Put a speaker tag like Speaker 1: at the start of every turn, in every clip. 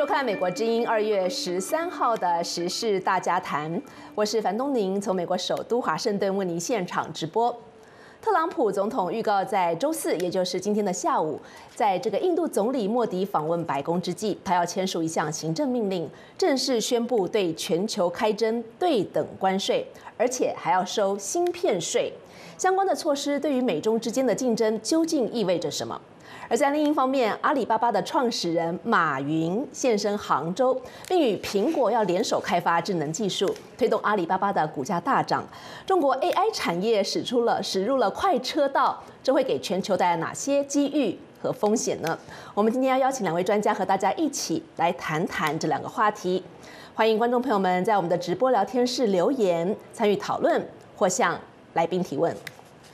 Speaker 1: 收看美国之音2月13号的时事大家谈，我是樊东宁，从美国首都华盛顿为您现场直播。特朗普总统预告在周四，也就是今天的下午，在这个印度总理莫迪访问白宫之际，他要签署一项行政命令，正式宣布对全球开征对等关税，而且还要收芯片税。相关的措施对于美中之间的竞争究竟意味着什么？而在另一方面，阿里巴巴的创始人马云现身杭州，并与苹果要联手开发智能技术，推动阿里巴巴的股价大涨。中国 AI 产业驶入了快车道，这会给全球带来哪些机遇和风险呢？我们今天要邀请2位专家和大家一起来谈谈这2个话题。欢迎观众朋友们在我们的直播聊天室留言参与讨论，或向来宾提问。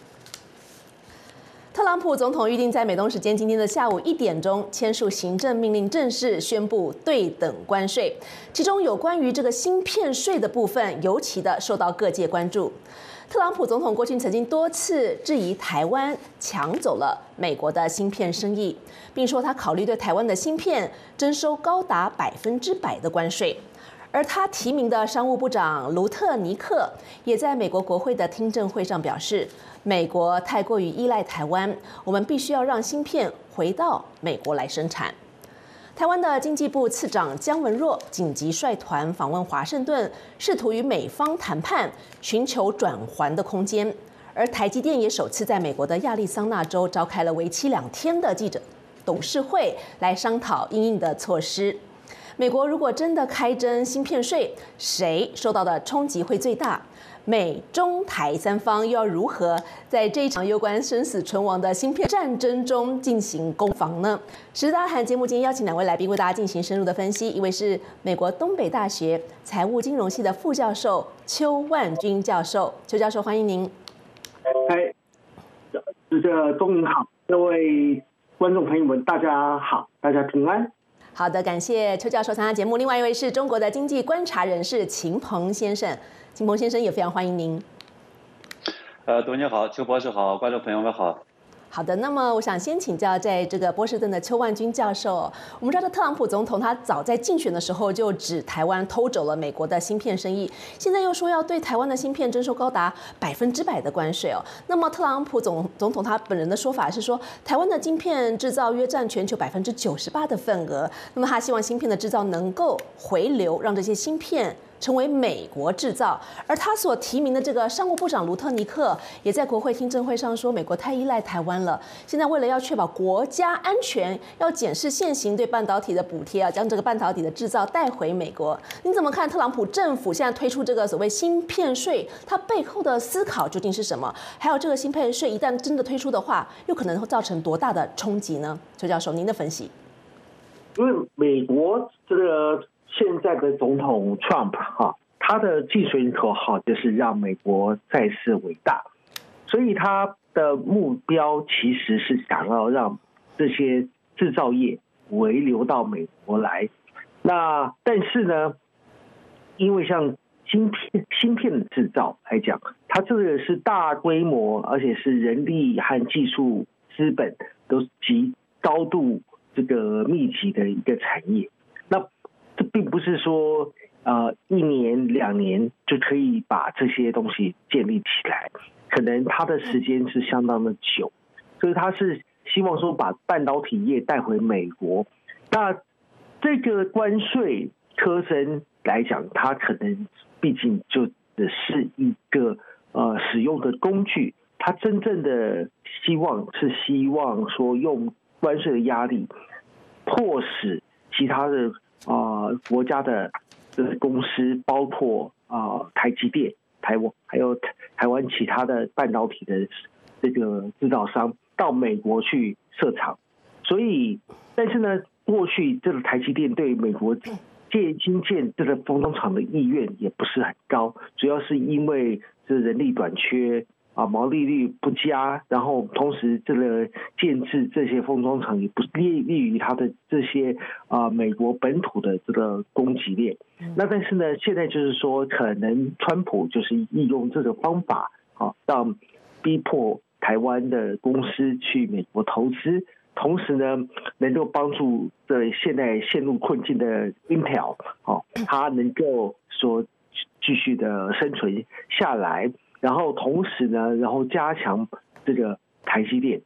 Speaker 1: 特朗普总统预定在美东时间今天的下午1点钟签署行政命令，正式宣布对等关税。其中有关于这个芯片税的部分，尤其的受到各界关注。特朗普总统过去曾经多次质疑台湾抢走了美国的芯片生意，并说他考虑对台湾的芯片征收高达100%的关税。而他提名的商务部长卢特尼克也在美国国会的听证会上表示，美国太过于依赖台湾，我们必须要让芯片回到美国来生产。台湾的经济部次长姜文若紧急率团访问华盛顿，试图与美方谈判，寻求转圜的空间。而台积电也首次在美国的亚利桑那州召开了为期2天的记者董事会，来商讨因应的措施。美国如果真的开征芯片税，谁受到的冲击会最大？美中台3方又要如何在这一场攸关生死存亡的芯片战争中进行攻防呢？时事大谈节目今天邀请2位来宾为大家进行深入的分析，一位是美国东北大学财务金融系的副教授邱万军教授，邱教授欢迎您。
Speaker 2: 这个东宁好，各位观众朋友们大家好，大家平安。
Speaker 1: 好的，感谢邱教授参加节目。另外一位是中国的经济观察人士秦鹏先生，秦鹏先生也非常欢迎您。
Speaker 3: 董您好，邱博士好，观众朋友们好。
Speaker 1: 好的，那么我想先请教在这个波士顿的邱万军教授。我们知道特朗普总统他早在竞选的时候就指台湾偷走了美国的芯片生意，现在又说要对台湾的芯片征收高达100%的关税哦。那么特朗普总统他本人的说法是说，台湾的芯片制造约占全球98%的份额，那么他希望芯片的制造能够回流，让这些芯片成为美国制造。而他所提名的这个商务部长卢特尼克也在国会听证会上说，美国太依赖台湾了，现在为了要确保国家安全，要检视现行对半导体的补贴，将这个半导体的制造带回美国。您怎么看特朗普政府现在推出这个所谓芯片税，它背后的思考究竟是什么？还有这个芯片税一旦真的推出的话，又可能会造成多大的冲击呢？邱教授，您的分析。
Speaker 2: 因为美国这个现在的总统 Trump 他的竞选口号就是让美国再次伟大，所以他的目标其实是想要让这些制造业回流到美国来。那但是呢，因为像芯片的制造来讲，它这个是大规模，而且是人力和技术资本都极高度这个密集的一个产业。那这并不是说1年2年就可以把这些东西建立起来，可能它的时间是相当的久，所以他是希望说把半导体业带回美国。那这个关税科征来讲，它可能毕竟就只是一个使用的工具，它真正的希望说用关税的压力迫使其他的国家的公司，包括台积电、台湾还有台湾其他的半导体的这个制造商到美国去设厂。所以，但是呢，过去这个台积电对美国新建这个封装厂的意愿也不是很高，主要是因为这人力短缺毛利率不佳，然后同时这个建制这些封装厂也不利于它的这些美国本土的这个供给链。那但是呢，现在就是说，可能川普就是利用这个方法让逼迫台湾的公司去美国投资同时呢，能够帮助现在陷入困境的 Intel， 它能够说继续的生存下来，然后同时呢，然后加强这个台积电，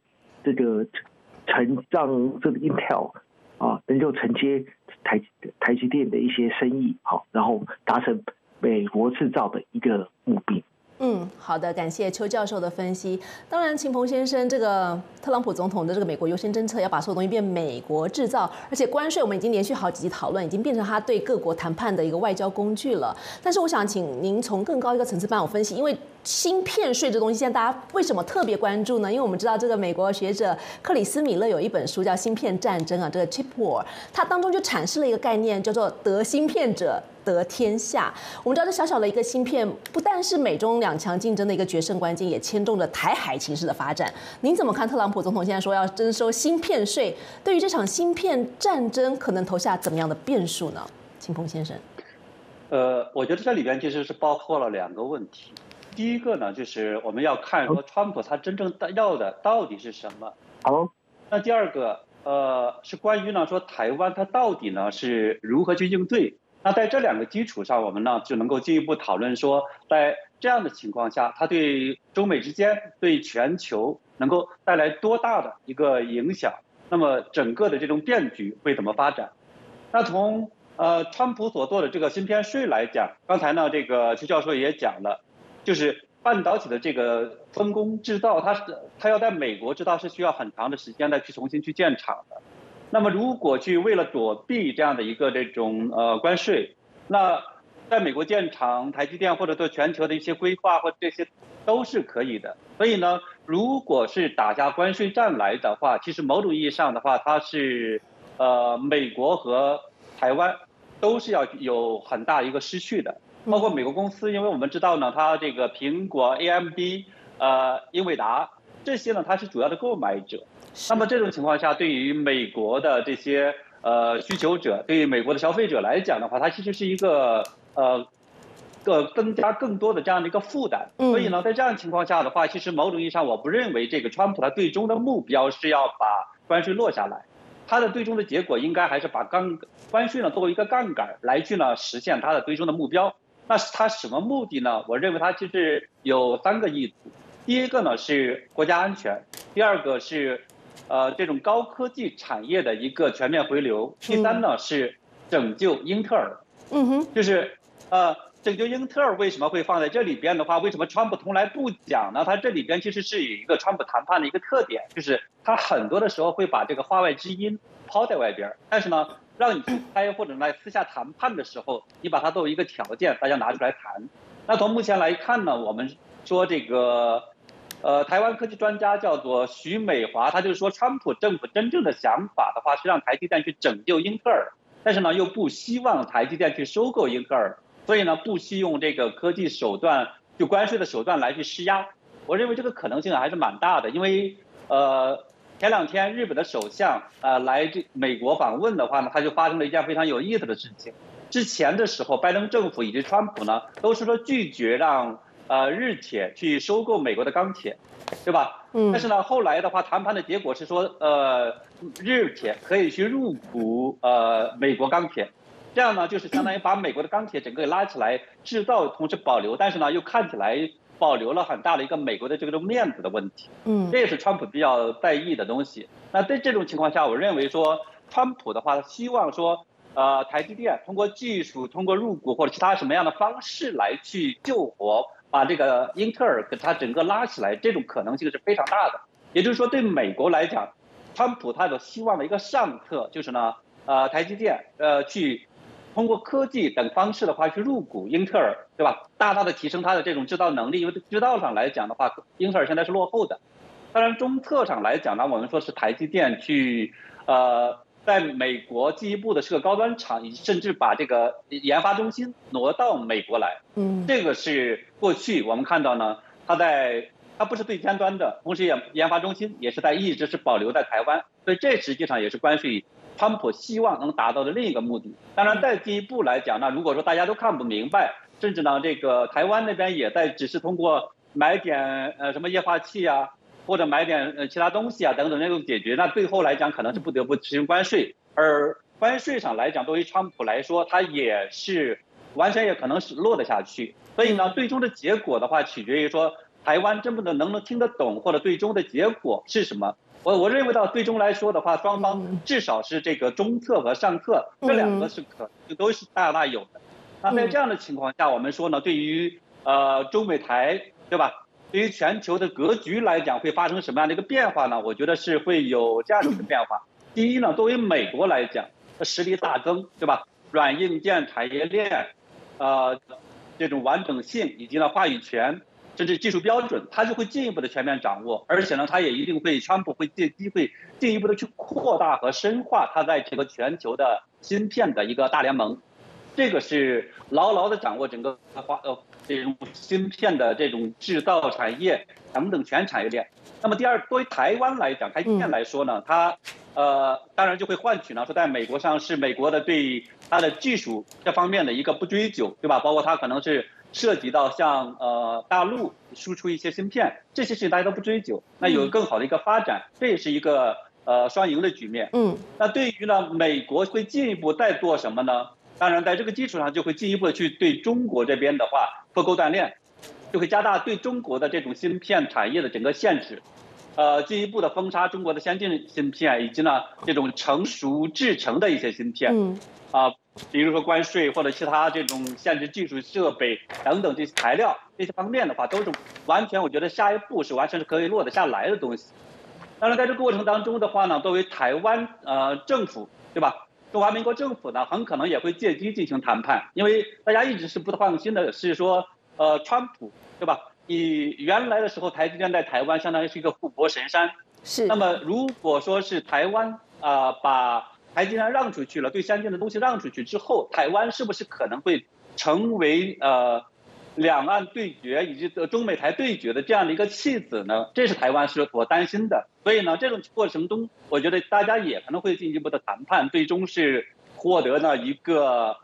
Speaker 2: 让这个 Intel 能够承接台积电的一些生意，然后达成美国制造的一个目标。
Speaker 1: 好的，感谢邱教授的分析。当然，秦鹏先生，这个特朗普总统的这个美国优先政策，要把所有东西变美国制造，而且关税我们已经连续好几集讨论，已经变成他对各国谈判的一个外交工具了。但是，我想请您从更高一个层次帮我分析，因为芯片税这东西，现在大家为什么特别关注呢？因为我们知道这个美国学者克里斯米勒有一本书叫《芯片战争》这个 Chip War， 它当中就阐释了一个概念，叫做得芯片者得天下。我们知道这小小的一个芯片，不但是美中两强竞争的一个决胜关键，也牵动了台海情势的发展。您怎么看特朗普总统现在说要征收芯片税，对于这场芯片战争可能投下怎么样的变数呢？秦鹏先生。
Speaker 3: 我觉得这里边其实是包括了2个问题。第一个呢，就是我们要看说川普他真正要的到底是什么。那第二个是关于呢说台湾它到底呢是如何去应对。那在这2个基础上，我们呢就能够进一步讨论说，在这样的情况下，它对中美之间、对全球能够带来多大的一个影响？那么整个的这种变局会怎么发展？那从川普所做的这个芯片税来讲，刚才呢这个邱教授也讲了，就是半导体的这个分工制造，它要在美国制造是需要很长的时间的去重新去建厂的。那么如果为了躲避这样的一个这种关税，那在美国建厂，台积电或者对全球的一些规划或这些都是可以的。所以呢，如果是打下关税战来的话，其实某种意义上的话，它是美国和台湾都是要有很大一个失去的。包括美国公司，因为我们知道呢，它这个苹果、AMD、英伟达这些呢，它是主要的购买者。那么这种情况下，对于美国的这些需求者，对于美国的消费者来讲的话，它其实是一个增加更多的这样的一个负担。所以呢，在这样的情况下的话，其实某种意义上，我不认为这个川普他最终的目标是要把关税落下来，他的最终的结果应该还是把关税呢作为一个杠杆来去呢实现他的最终的目标。那他什么目的呢？我认为他其实有3个意图。第一个呢是国家安全，第二个是这种高科技产业的一个全面回流，第3呢是拯救英特尔。就是拯救英特尔为什么会放在这里边的话，为什么川普从来不讲呢？他这里边其实是有一个川普谈判的一个特点，就是他很多的时候会把这个话外之音抛在外边，但是呢让你去猜或者来私下谈判的时候，你把它作为一个条件，大家拿出来谈。那从目前来看呢，我们说这个台湾科技专家叫做徐美华，他就是说川普政府真正的想法的话是让台积电去拯救英特尔，但是呢又不希望台积电去收购英特尔，所以呢不惜用这个科技手段，就关税的手段来去施压。我认为这个可能性还是蛮大的，因为前2天日本的首相来美国访问的话呢，他就发生了一件非常有意思的事情。之前的时候，拜登政府以及川普呢都是说拒绝让日铁去收购美国的钢铁，对吧？但是呢后来的话，谈判的结果是说日铁可以去入股美国钢铁，这样呢就是相当于把美国的钢铁整个拉起来制造，同时保留，但是呢又看起来保留了很大的一个美国的这个面子的问题。这也是川普比较在意的东西。那在这种情况下，我认为说川普的话希望说台积电通过技术，通过入股或者其他什么样的方式来去救活，把这个英特尔给它整个拉起来，这种可能性是非常大的。也就是说对美国来讲，川普他有希望的一个上策就是呢台积电去通过科技等方式的话去入股英特尔，对吧？大大的提升它的这种制造能力，因为制造上来讲的话，英特尔现在是落后的。当然中策上来讲呢，我们说是台积电去在美国进一步的是个高端厂，甚至把这个研发中心挪到美国来。这个是过去我们看到呢，它不是最尖端的，同时研发中心也是一直是保留在台湾，所以这实际上也是关税川普希望能达到的另一个目的。当然再进一步来讲呢，如果说大家都看不明白，甚至呢这个台湾那边也在只是通过买点什么液化气啊， 或者买点其他东西啊等等那种解决，那最后来讲可能是不得不实行关税，而关税上来讲，对于川普来说，他也是完全也可能是落得下去。所以呢，最终的结果的话，取决于说台湾真不能不能听得懂，或者最终的结果是什么。我认为到最终来说的话，双方至少是这个中策和上策这两个是可能都是大有的。那在这样的情况下，我们说呢，对于中美台，对吧？对于全球的格局来讲，会发生什么样的一个变化呢？我觉得是会有这样的一个变化。第一呢，作为美国来讲，实力大增，对吧？软硬件产业链，这种完整性以及呢话语权，甚至技术标准，它就会进一步的全面掌握。而且呢，它也一定会，川普会借机会进一步的去扩大和深化它在这个全球的芯片的一个大联盟。这个是牢牢的掌握整个这种芯片的这种制造产业等等全产业链。那么第二，对于台湾来讲，台积电来说呢，它当然就会换取呢，说在美国上是美国的对它的技术这方面的一个不追究，对吧？包括它可能是涉及到像大陆输出一些芯片，这些事情大家都不追究，那有更好的一个发展，这也是一个双赢的局面。那对于呢，美国会进一步再做什么呢？当然，在这个基础上，就会进一步的去对中国这边的话脱钩断链，就会加大对中国的这种芯片产业的整个限制，进一步的封杀中国的先进芯片，以及呢这种成熟制成的一些芯片，比如说关税或者其他这种限制技术设备等等这些材料这些方面的话，都是完全我觉得下一步是完全是可以落得下来的东西。当然，在这个过程当中的话呢，作为台湾政府，对吧？中华民国政府呢，很可能也会借机进行谈判，因为大家一直是不放心的，是说，川普，对吧？你原来的时候，台积电在台湾相当于是一个护国神山，
Speaker 1: 是。
Speaker 3: 那么如果说是台湾把台积电让出去了，对先进的东西让出去之后，台湾是不是可能会成为两岸对决以及中美台对决的这样的一个弃子呢？这是台湾是所担心的。所以呢，这种过程中，我觉得大家也可能会进一步的谈判，最终是获得呢一个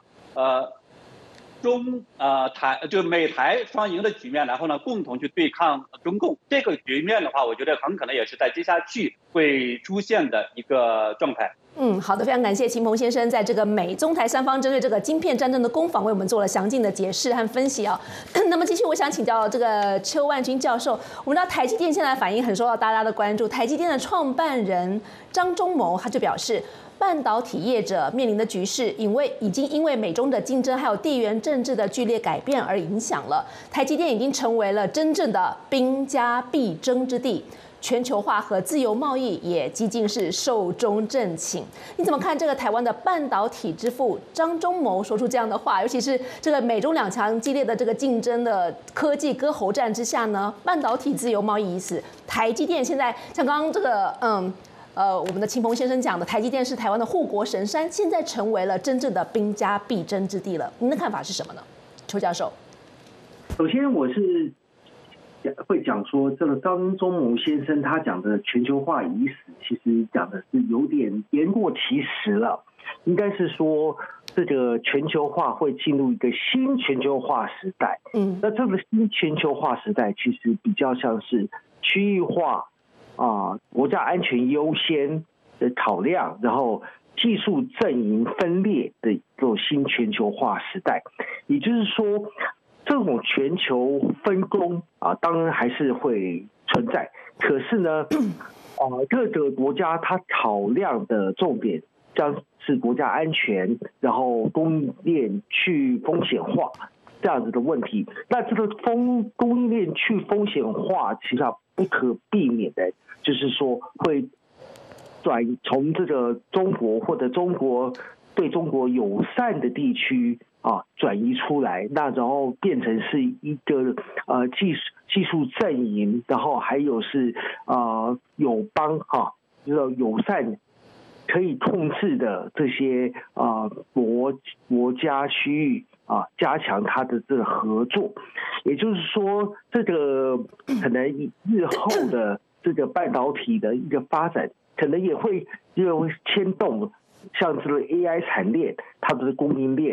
Speaker 3: 就美台双赢的局面，然后呢共同去对抗中共。这个局面的话，我觉得很可能也是在接下去会出现的一个状态。
Speaker 1: 好的，非常感谢秦鹏先生在这个美中台三方针对这个晶片战争的攻防为我们做了详尽的解释和分析啊。那么继续，我想请教这个邱万钧教授，我们知道台积电现在反应很受到大家的关注，台积电的创办人张忠谋他就表示，半导体业者面临的局势，已经因为美中的竞争还有地缘政治的剧烈改变而影响了。台积电已经成为了真正的兵家必争之地，全球化和自由贸易也几近是寿终正寝。你怎么看这个台湾的半导体之父张忠谋说出这样的话？尤其是这个美中两强激烈的这个竞争的科技割喉战之下呢，半导体自由贸易已死，台积电现在像刚刚这个我们的秦鹏先生讲的，台积电是台湾的护国神山，现在成为了真正的兵家必争之地了。您的看法是什么呢，邱教授？
Speaker 2: 首先，我是会讲说，这个张忠谋先生他讲的全球化已死，其实讲的是有点言过其实了。应该是说，这个全球化会进入一个新全球化时代。那这个新全球化时代其实比较像是区域化。国家安全优先的考量，然后技术阵营分裂的一种新全球化时代。也就是说，这种全球分工当然还是会存在。可是呢，各个国家它考量的重点将是国家安全，然后供应链去风险化这样子的问题。那这个供应链去风险化，其实不可避免的，就是说会从这个中国或者对中国友善的地区转移出来，那然后变成是一个技术阵营，然后还有是友邦友善可以控制的这些国家区域加强它的这个合作。也就是说，这个可能日后的这个半导体的一个发展，可能也会牵动像这个 AI 产业链它的供应链，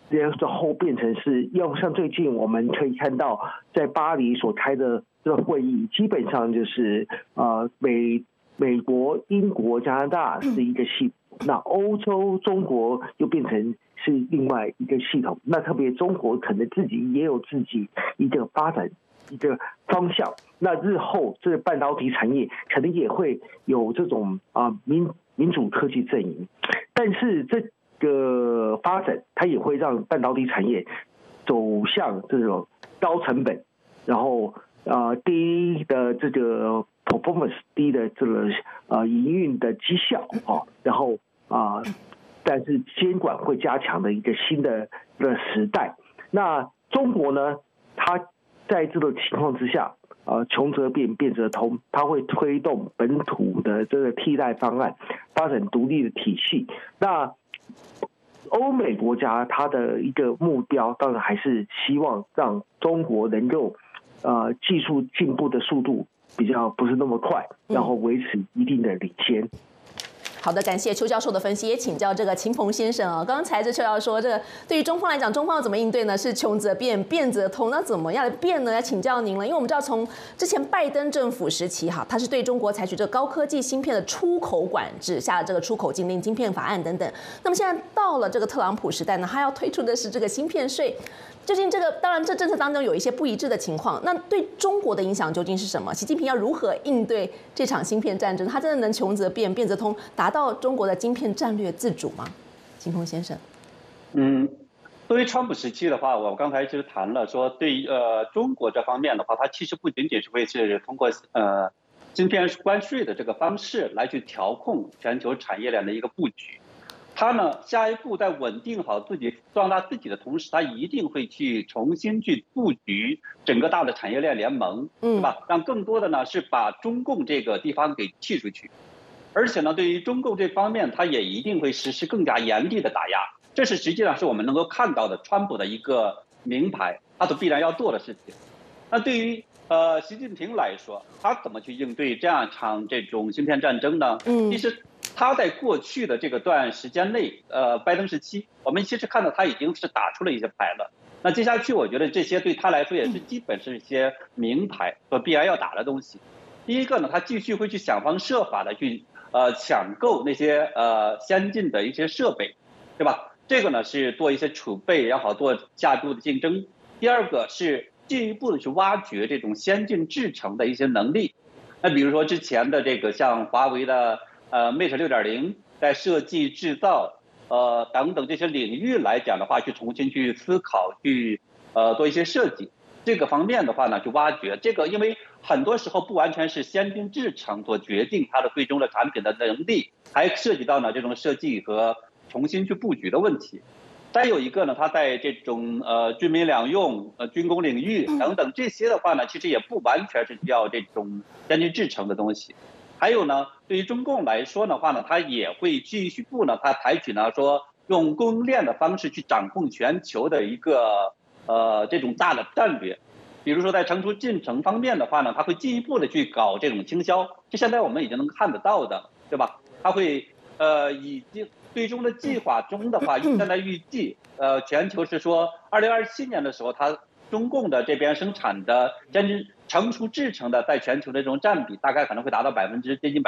Speaker 2: 然后变成是要像最近我们可以看到，在巴黎所开的这个会议，基本上就是美国、英国、加拿大是一个系统，那欧洲、中国又变成是另外一个系统。那特别中国可能自己也有自己一个发展一个方向。那日后这个半导体产业可能也会有这种民主科技阵营，但是这个发展它也会让半导体产业走向这种高成本，然后低的这个 performance 低的这个营运的绩效然后但是监管会加强的一个新的时代。那中国呢，它在这个情况之下，穷则变，变则通，它会推动本土的这个替代方案，发展独立的体系。那欧美国家它的一个目标，当然还是希望让中国能够技术进步的速度比较不是那么快，然后维持一定的领先。
Speaker 1: 好的，感谢邱教授的分析，也请教这个秦鹏先生啊。刚才这邱教授说，这个对于中方来讲，中方要怎么应对呢？是穷则变，变则通，那怎么样变呢？要请教您了，因为我们知道从之前拜登政府时期哈，他是对中国采取这个高科技芯片的出口管制，下了这个出口禁令、晶片法案等等。那么现在到了这个特朗普时代呢，他要推出的是这个芯片税。究竟这个当然，这政策当中有一些不一致的情况，那对中国的影响究竟是什么？习近平要如何应对这场芯片战争？他真的能穷则变，变则通，达到中国的晶片战略自主吗？秦鹏先生，
Speaker 3: 对于川普时期的话，我刚才就谈了说，对于中国这方面的话，它其实不仅仅是会是通过芯片关税的这个方式来去调控全球产业链的一个布局。他呢，下一步在稳定好自己、壮大自己的同时，他一定会去重新去布局整个大的产业链联盟，对吧？让更多的呢是把中共这个地方给去出去，而且呢，对于中共这方面，他也一定会实施更加严厉的打压。这是实际上是我们能够看到的川普的一个名牌，他所必然要做的事情。那对于习近平来说，他怎么去应对这样一场这种芯片战争呢？其实他在过去的这个段时间内，拜登时期，我们其实看到他已经是打出了一些牌了。那接下去，我觉得这些对他来说也是基本是一些名牌和必然要打的东西。第一个呢，他继续会去想方设法的去抢购那些先进的一些设备，对吧？这个呢是做一些储备，也好做下一步的竞争。第二个是进一步的去挖掘这种先进制程的一些能力。那比如说之前的这个像华为的Mate 6.0，在设计、制造等等这些领域来讲的话，去重新去思考，去做一些设计。这个方面的话呢，去挖掘这个，因为很多时候不完全是先进制程所决定它的最终的产品的能力，还涉及到呢这种设计和重新去布局的问题。再有一个呢，它在这种军民两用、军工领域等等这些的话呢，其实也不完全是需要这种先进制程的东西。还有呢，对于中共来说的话呢，它也会继续它采取呢说用供应链的方式去掌控全球的一个这种大的战略。比如说在成熟进程方面的话呢，它会进一步的去搞这种倾销，这现在我们已经能看得到的，对吧？它会已经最终的计划中的话，现在预计全球是说2027年的时候，它中共的这边生产的先进成熟制程的在全球的这种占比，大概可能会达到接近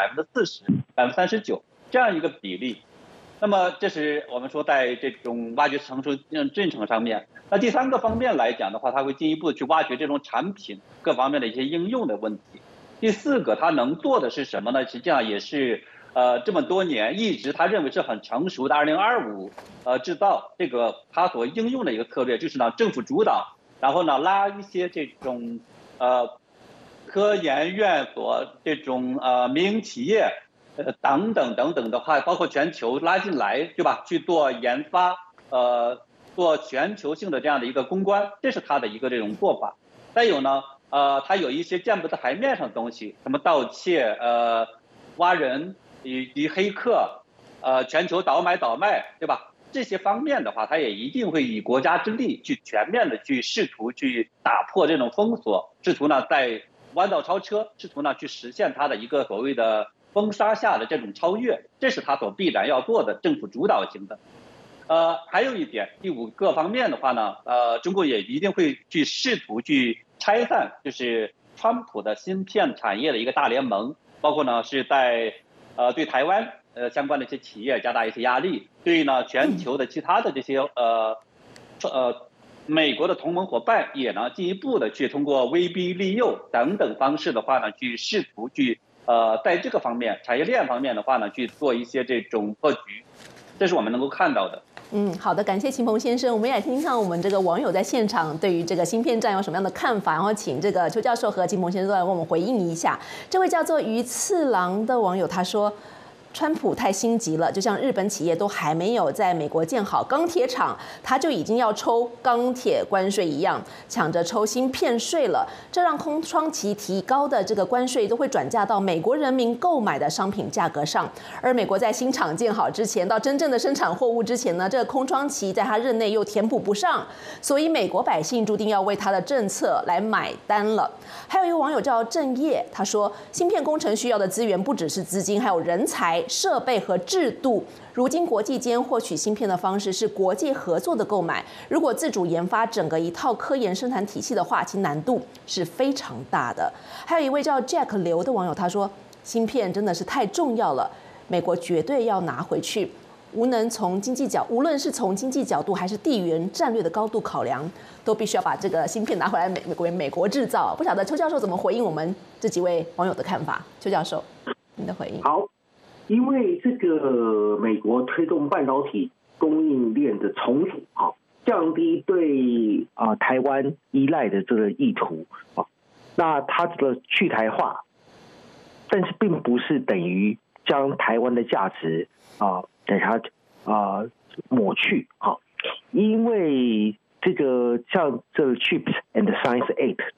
Speaker 3: 40%、39%这样一个比例。那么这是我们说在这种挖掘成熟制程上面。那第三个方面来讲的话，它会进一步去挖掘这种产品各方面的一些应用的问题。第四个，它能做的是什么呢？实际上也是这么多年一直他认为是很成熟的2025制造这个它所应用的一个策略，就是呢政府主导，然后呢拉一些这种科研院所这种民营企业等等的话，包括全球拉进来，对吧？去做研发，做全球性的这样的一个攻关，这是他的一个这种做法。再有呢，他有一些见不得台面上的东西，什么盗窃、挖人以及黑客，全球倒买倒卖，对吧？这些方面的话，他也一定会以国家之力去全面的去试图去打破这种封锁，试图呢在弯道超车，试图呢去实现他的一个所谓的封杀下的这种超越，这是他所必然要做的政府主导型的。 还有一点，第5个方面的话呢，中国也一定会去试图去拆散，就是川普的芯片产业的一个大联盟，包括呢是在对台湾相关的一些企业加大一些压力，对呢全球的其他的这些美国的同盟伙伴也呢进一步的去通过威逼利诱等等方式的话呢，去试图去在这个方面产业链方面的话呢，去做一些这种破局，这是我们能够看到的。
Speaker 1: 好的，感谢秦鹏先生。我们也来听听看我们这个网友在现场对于这个芯片战有什么样的看法，然后请这个邱教授和秦鹏先生都来为我们回应一下。这位叫做鱼次郎的网友他说，川普太心急了，就像日本企业都还没有在美国建好钢铁厂，他就已经要抽钢铁关税一样，抢着抽芯片税了。这让空窗期提高的这个关税都会转嫁到美国人民购买的商品价格上。而美国在新厂建好之前，到真正的生产货物之前呢，这个空窗期在他任内又填补不上，所以美国百姓注定要为他的政策来买单了。还有一个网友叫郑业，他说，芯片工程需要的资源不只是资金，还有人才、设备和制度。如今国际间获取芯片的方式是国际合作的购买，如果自主研发整个一套科研生产体系的话，其难度是非常大的。还有一位叫 Jack 刘的网友，他说，芯片真的是太重要了，美国绝对要拿回去。无论是从经济角度还是地缘战略的高度考量，都必须要把这个芯片拿回来，美国制造。不晓得邱教授怎么回应我们这几位网友的看法？邱教授，您的回应。
Speaker 2: 好，因为这个美国推动半导体供应链的重组，降低对台湾依赖的这个意图，那它这个去台化，但是并不是等于将台湾的价值给它抹去，因为这个像这个 Chips and Science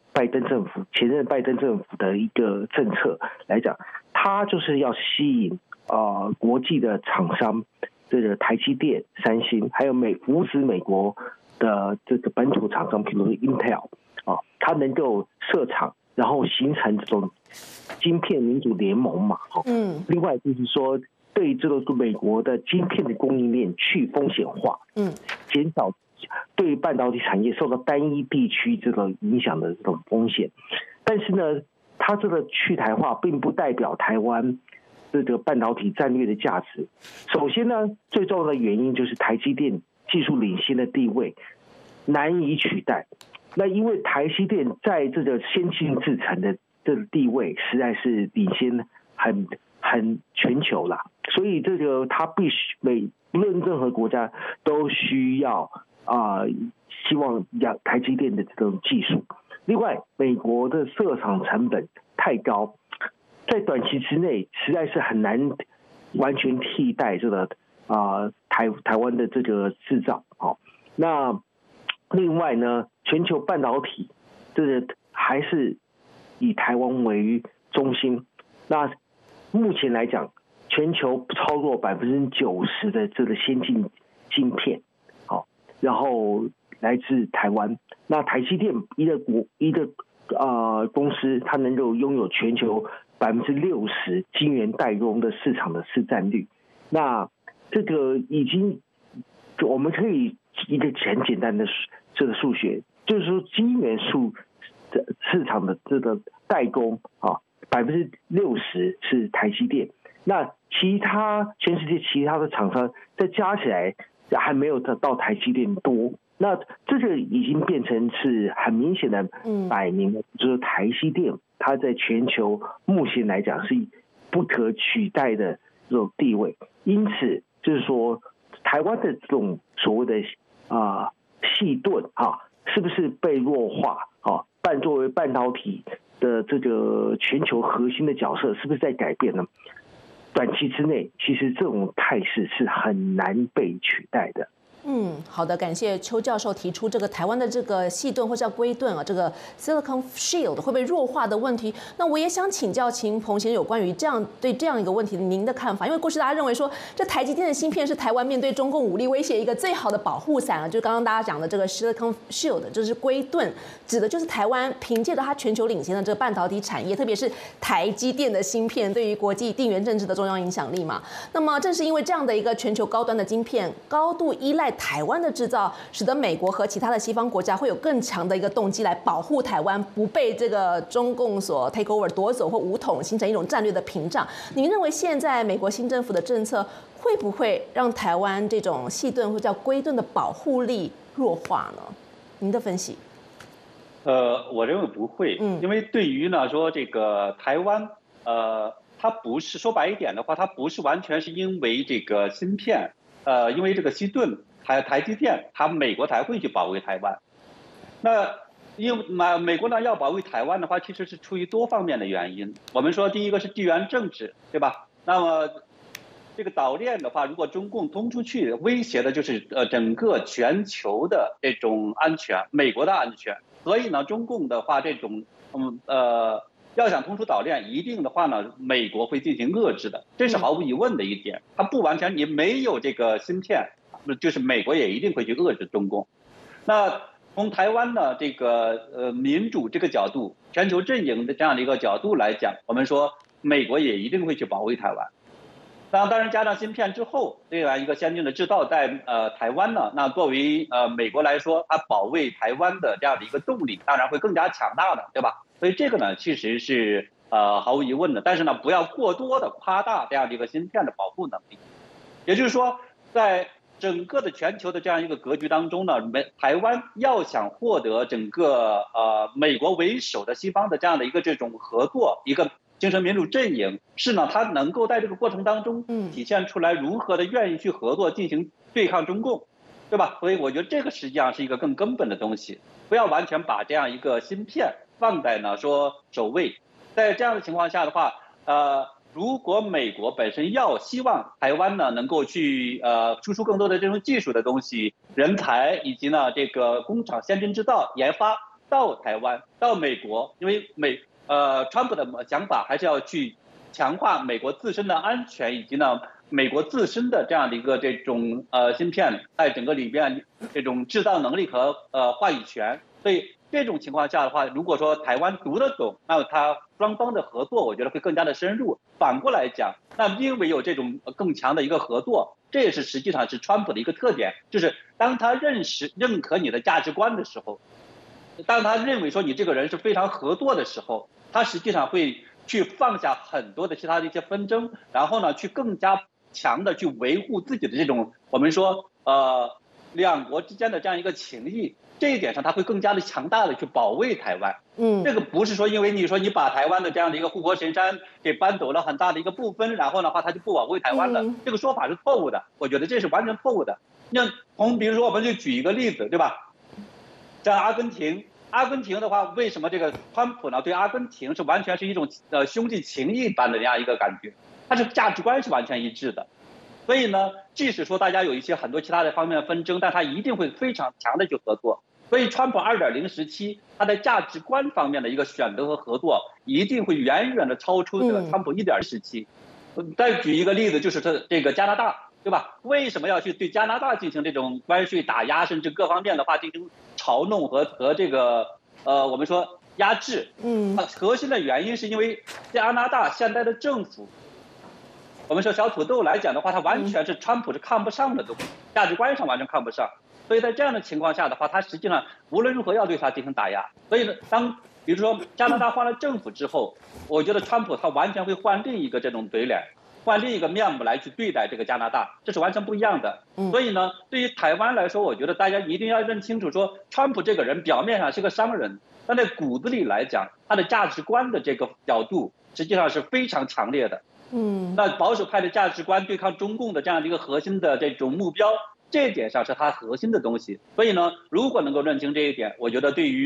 Speaker 2: Act， 前任拜登政府的一个政策来讲，它就是要吸引国际的厂商，这个台积电、三星，还有扶持美国的这个本土厂商，比如说 Intel， 它能够设厂，然后形成这种晶片民主联盟嘛。另外就是说，对这个美国的晶片的供应链去风险化，减少对半导体产业受到单一地区这个影响的这种风险。但是呢，它这个去台化并不代表台湾这个半导体战略的价值。首先呢，最重要的原因就是台积电技术领先的地位难以取代。那因为台积电在这个先进制程的这个地位实在是领先很全球啦，所以这个它必须无论任何国家都需要希望台积电的这种技术。另外，美国的设厂成本太高，在短期之内实在是很难完全替代这个台湾的这个制造。那另外呢，全球半导体这个还是以台湾为中心。那目前来讲，全球超过90%的这个先进晶片，然后来自台湾。那台积电一个公司，它能够拥有全球60%晶圆代工的市场的市占率。那这个已经，我们可以一个很简单的这个数学，就是说晶圆市场的这个代工60%是台积电，那全世界其他的厂商再加起来还没有到台积电多。那这个已经变成是很明显的摆明了，就是台积电它在全球目前来讲是不可取代的这种地位。因此就是说，台湾的这种所谓的细盾是不是被弱化作为半导体的这个全球核心的角色是不是在改变呢？短期之内，其实这种态势是很难被取代的。
Speaker 1: 好的，感谢邱教授提出这个台湾的这个细盾或叫龟盾啊，这个 Silicon Shield 会被弱化的问题。那我也想请教秦鹏先生有关于这样一个问题您的看法，因为过去大家认为说，这台积电的芯片是台湾面对中共武力威胁一个最好的保护伞啊，就刚刚大家讲的这个 Silicon Shield， 就是龟盾，指的就是台湾凭借着它全球领先的这个半导体产业，特别是台积电的芯片对于国际地缘政治的重要影响力嘛。那么正是因为这样的一个全球高端的晶片高度依赖台湾的制造，使得美国和其他的西方国家会有更强的一个动机来保护台湾不被这个中共所 take over 夺走或武统，形成一种战略的屏障。您认为现在美国新政府的政策会不会让台湾这种细盾或叫龟盾的保护力弱化呢？您的分析？
Speaker 3: 我认为不会，因为对于呢说这个台湾，它不是说白一点的话，它不是完全是因为这个芯片，因为这个细盾。还有台积电，美国才会去保卫台湾。那因为美国呢要保卫台湾的话，其实是出于多方面的原因。我们说第一个是地缘政治，对吧？那么这个岛链的话，如果中共通出去，威胁的就是整个全球的这种安全，美国的安全。所以呢，中共的话这种要想通出岛链，一定的话呢，美国会进行遏制的，这是毫无疑问的一点。它不完全你没有这个芯片。就是美国也一定会去遏制中共。那从台湾的这个民主这个角度，全球阵营的这样的一个角度来讲，我们说美国也一定会去保卫台湾。当然加上芯片之后，这样一个先进的制造在台湾呢，那作为美国来说，它保卫台湾的这样的一个动力，当然会更加强大的，对吧？所以这个呢，其实是毫无疑问的。但是呢，不要过多的夸大这样的一个芯片的保护能力。也就是说，在整个的全球的这样一个格局当中呢，台湾要想获得整个美国为首的西方的这样的一个这种合作，一个精神民主阵营，是呢，它能够在这个过程当中体现出来如何的愿意去合作进行对抗中共，对吧？所以我觉得这个实际上是一个更根本的东西，不要完全把这样一个芯片放在呢说首位。在这样的情况下的话，如果美国本身希望台湾呢能够去输出更多的这种技术的东西、人才以及呢这个工厂先进制造研发到台湾、到美国，因为川普的想法还是要去强化美国自身的安全，以及呢美国自身的这样的一个这种芯片在整个里边这种制造能力和话语权。所以这种情况下的话，如果说台湾读得懂，那它双方的合作，我觉得会更加的深入。反过来讲，那因为有这种更强的一个合作，这也是实际上是川普的一个特点，就是当他认可你的价值观的时候，当他认为说你这个人是非常合作的时候，他实际上会去放下很多的其他的一些纷争，然后呢，去更加强的去维护自己的这种我们说两国之间的这样一个情谊。这一点上，他会更加的强大的去保卫台湾。这个不是说因为你说你把台湾的这样的一个护国神山给搬走了很大的一个部分，然后的话他就不保卫台湾了，这个说法是错误的。我觉得这是完全错误的。那比如说我们就举一个例子，对吧？像阿根廷的话，为什么这个川普呢对阿根廷是完全是一种兄弟情谊般的这样一个感觉？他是价值观是完全一致的。所以呢，即使说大家有一些很多其他的方面的纷争，但他一定会非常强的去合作。所以川普2.0时期，他在价值观方面的一个选择和合作，一定会远远的超出这个川普1.0时期。再举一个例子，就是他这个加拿大，对吧？为什么要去对加拿大进行这种关税打压，甚至各方面的话进行嘲弄和这个我们说压制？核心的原因是因为加拿大现在的政府，我们说小土豆来讲的话，它完全是川普是看不上的东西，价值观上完全看不上。所以在这样的情况下的话，他实际上无论如何要对他进行打压。所以呢，比如说加拿大换了政府之后，我觉得川普他完全会换另一个这种嘴脸，换另一个面目来去对待这个加拿大，这是完全不一样的。所以呢，对于台湾来说，我觉得大家一定要认清楚说，川普这个人表面上是个商人，但在骨子里来讲，他的价值观的这个角度实际上是非常强烈的。那保守派的价值观对抗中共的这样的一个核心的这种目标，这一点上是它核心的东西。所以呢，如果能够认清这一点，我觉得对于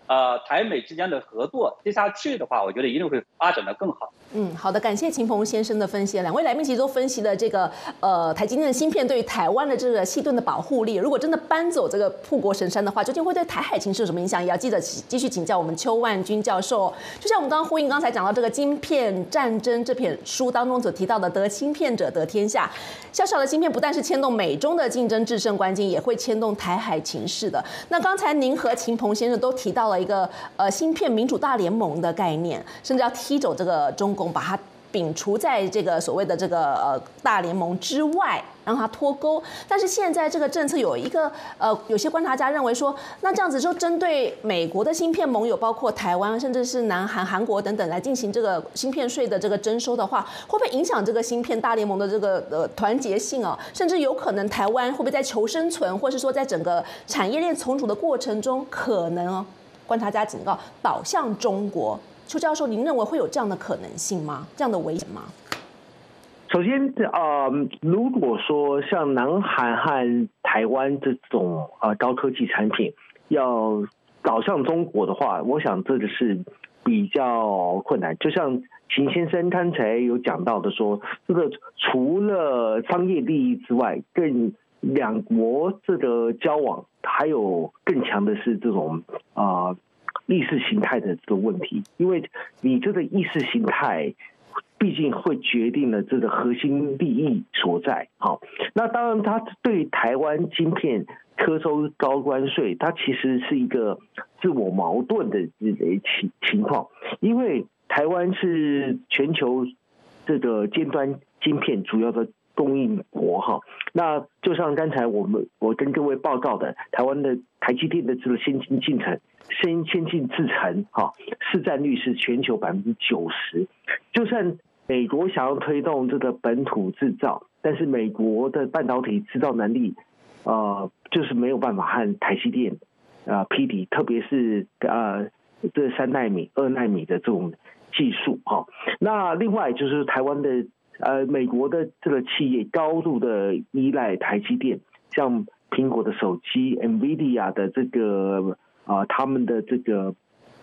Speaker 3: 台美之间的合作接下去的话，我觉得一定会发展得更好。
Speaker 1: 好的，感谢秦鹏先生的分析。两位来宾其实都分析了这个台积电的芯片对于台湾的这个细盾的保护力。如果真的搬走这个护国神山的话，究竟会对台海情势有什么影响？也要记得继续请教我们邱万军教授。就像我们刚刚呼应刚才讲到这个《晶片战争》这篇书当中所提到的，得芯片者得天下。小小的芯片不但是牵动美中的竞争制胜关键，也会牵动台海情势的。那刚才您和秦鹏先生都提到了一个芯片民主大联盟的概念，甚至要踢走这个中共，把它摒除在这个所谓的这个大联盟之外，让它脱钩。但是现在这个政策有一个有些观察家认为说，那这样子就针对美国的芯片盟友，包括台湾，甚至是南韩、韩国等等来进行这个芯片税的这个征收的话，会不会影响这个芯片大联盟的这个团结性哦？甚至有可能台湾会不会在求生存，或是说在整个产业链重组的过程中，可能观察家警告倒向中国。邱教授，您认为会有这样的可能性吗？这样的危险吗？
Speaker 2: 首先，如果说像南韩和台湾这种高科技产品要导向中国的话，我想这个是比较困难。就像秦先生刚才有讲到的说，这个除了商业利益之外，两国这个交往还有更强的是这种意识形态的这个问题，因为你这个意识形态毕竟会决定了这个核心利益所在。好，那当然，它对台湾晶片科收高关税，它其实是一个自我矛盾的情况，因为台湾是全球这个尖端晶片主要的供应国哈。那就像刚才我跟各位报告的，台湾的台积电的这个先进制程市占率是全球90%。就算美国想要推动这个本土制造，但是美国的半导体制造能力就是没有办法和台积电匹敌，特别是这3奈米、2奈米的这种技术哈。那另外就是台湾的美国的这个企业高度的依赖台积电，像苹果的手机、NVIDIA 的这个他们的这个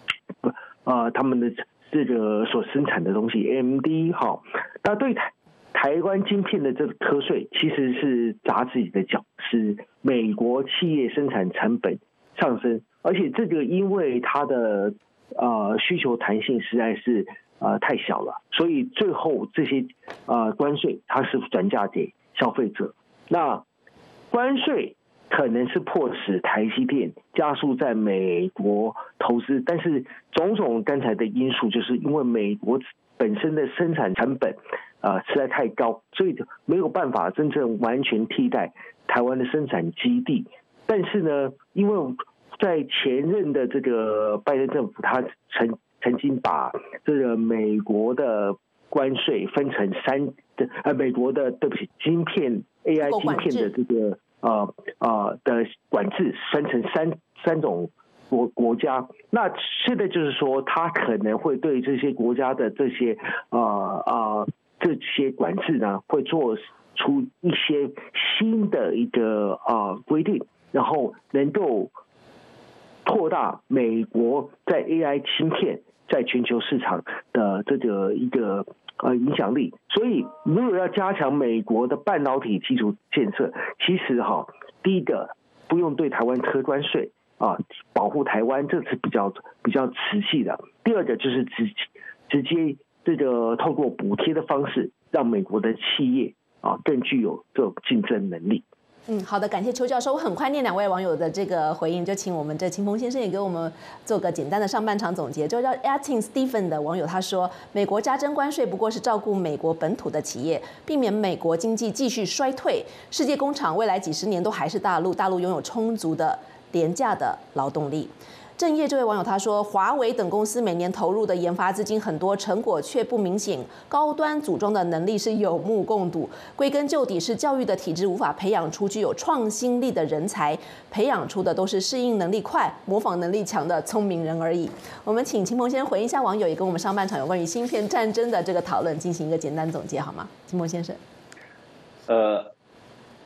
Speaker 2: 所生产的东西 AMD 哈，那对台湾晶片的这个课税其实是砸自己的脚，使美国企业生产成本上升，而且这个因为它的需求弹性实在是太小了，所以最后这些关税它是转嫁给消费者。那关税可能是迫使台积电加速在美国投资，但是种种刚才的因素，就是因为美国本身的生产成本实在太高，所以没有办法真正完全替代台湾的生产基地。但是呢，因为在前任的这个拜登政府，他曾经把这个美国的关税分成美国的晶片 AI 晶片的这个的管制分成三种国家。那现在就是说，他可能会对这些国家的这些管制呢，会做出一些新的一个规定，然后能够扩大美国在 AI 芯片在全球市场的这个一个影响力。所以如果要加强美国的半导体基础建设，其实第一个不用对台湾科关税保护台湾，这是比较实际的。第二个就是直接这个透过补贴的方式，让美国的企业更具有这种竞争能力。
Speaker 1: 好的，感谢邱教授。我很快念2位网友的这个回应，就请我们这秦鹏先生也给我们做个简单的上半场总结。就叫 Atin Stephen 的网友他说，美国加征关税不过是照顾美国本土的企业，避免美国经济继续衰退。世界工厂未来几十年都还是大陆拥有充足的廉价的劳动力。正业这位网友他说，华为等公司每年投入的研发资金很多，成果却不明显，高端组装的能力是有目共睹。归根究底是教育的体制无法培养出具有创新力的人才，培养出的都是适应能力快、模仿能力强的聪明人而已。我们请秦鹏先生回应一下网友，也跟我们上半场有关于芯片战争的这个讨论进行一个简单总结好吗？秦鹏先生。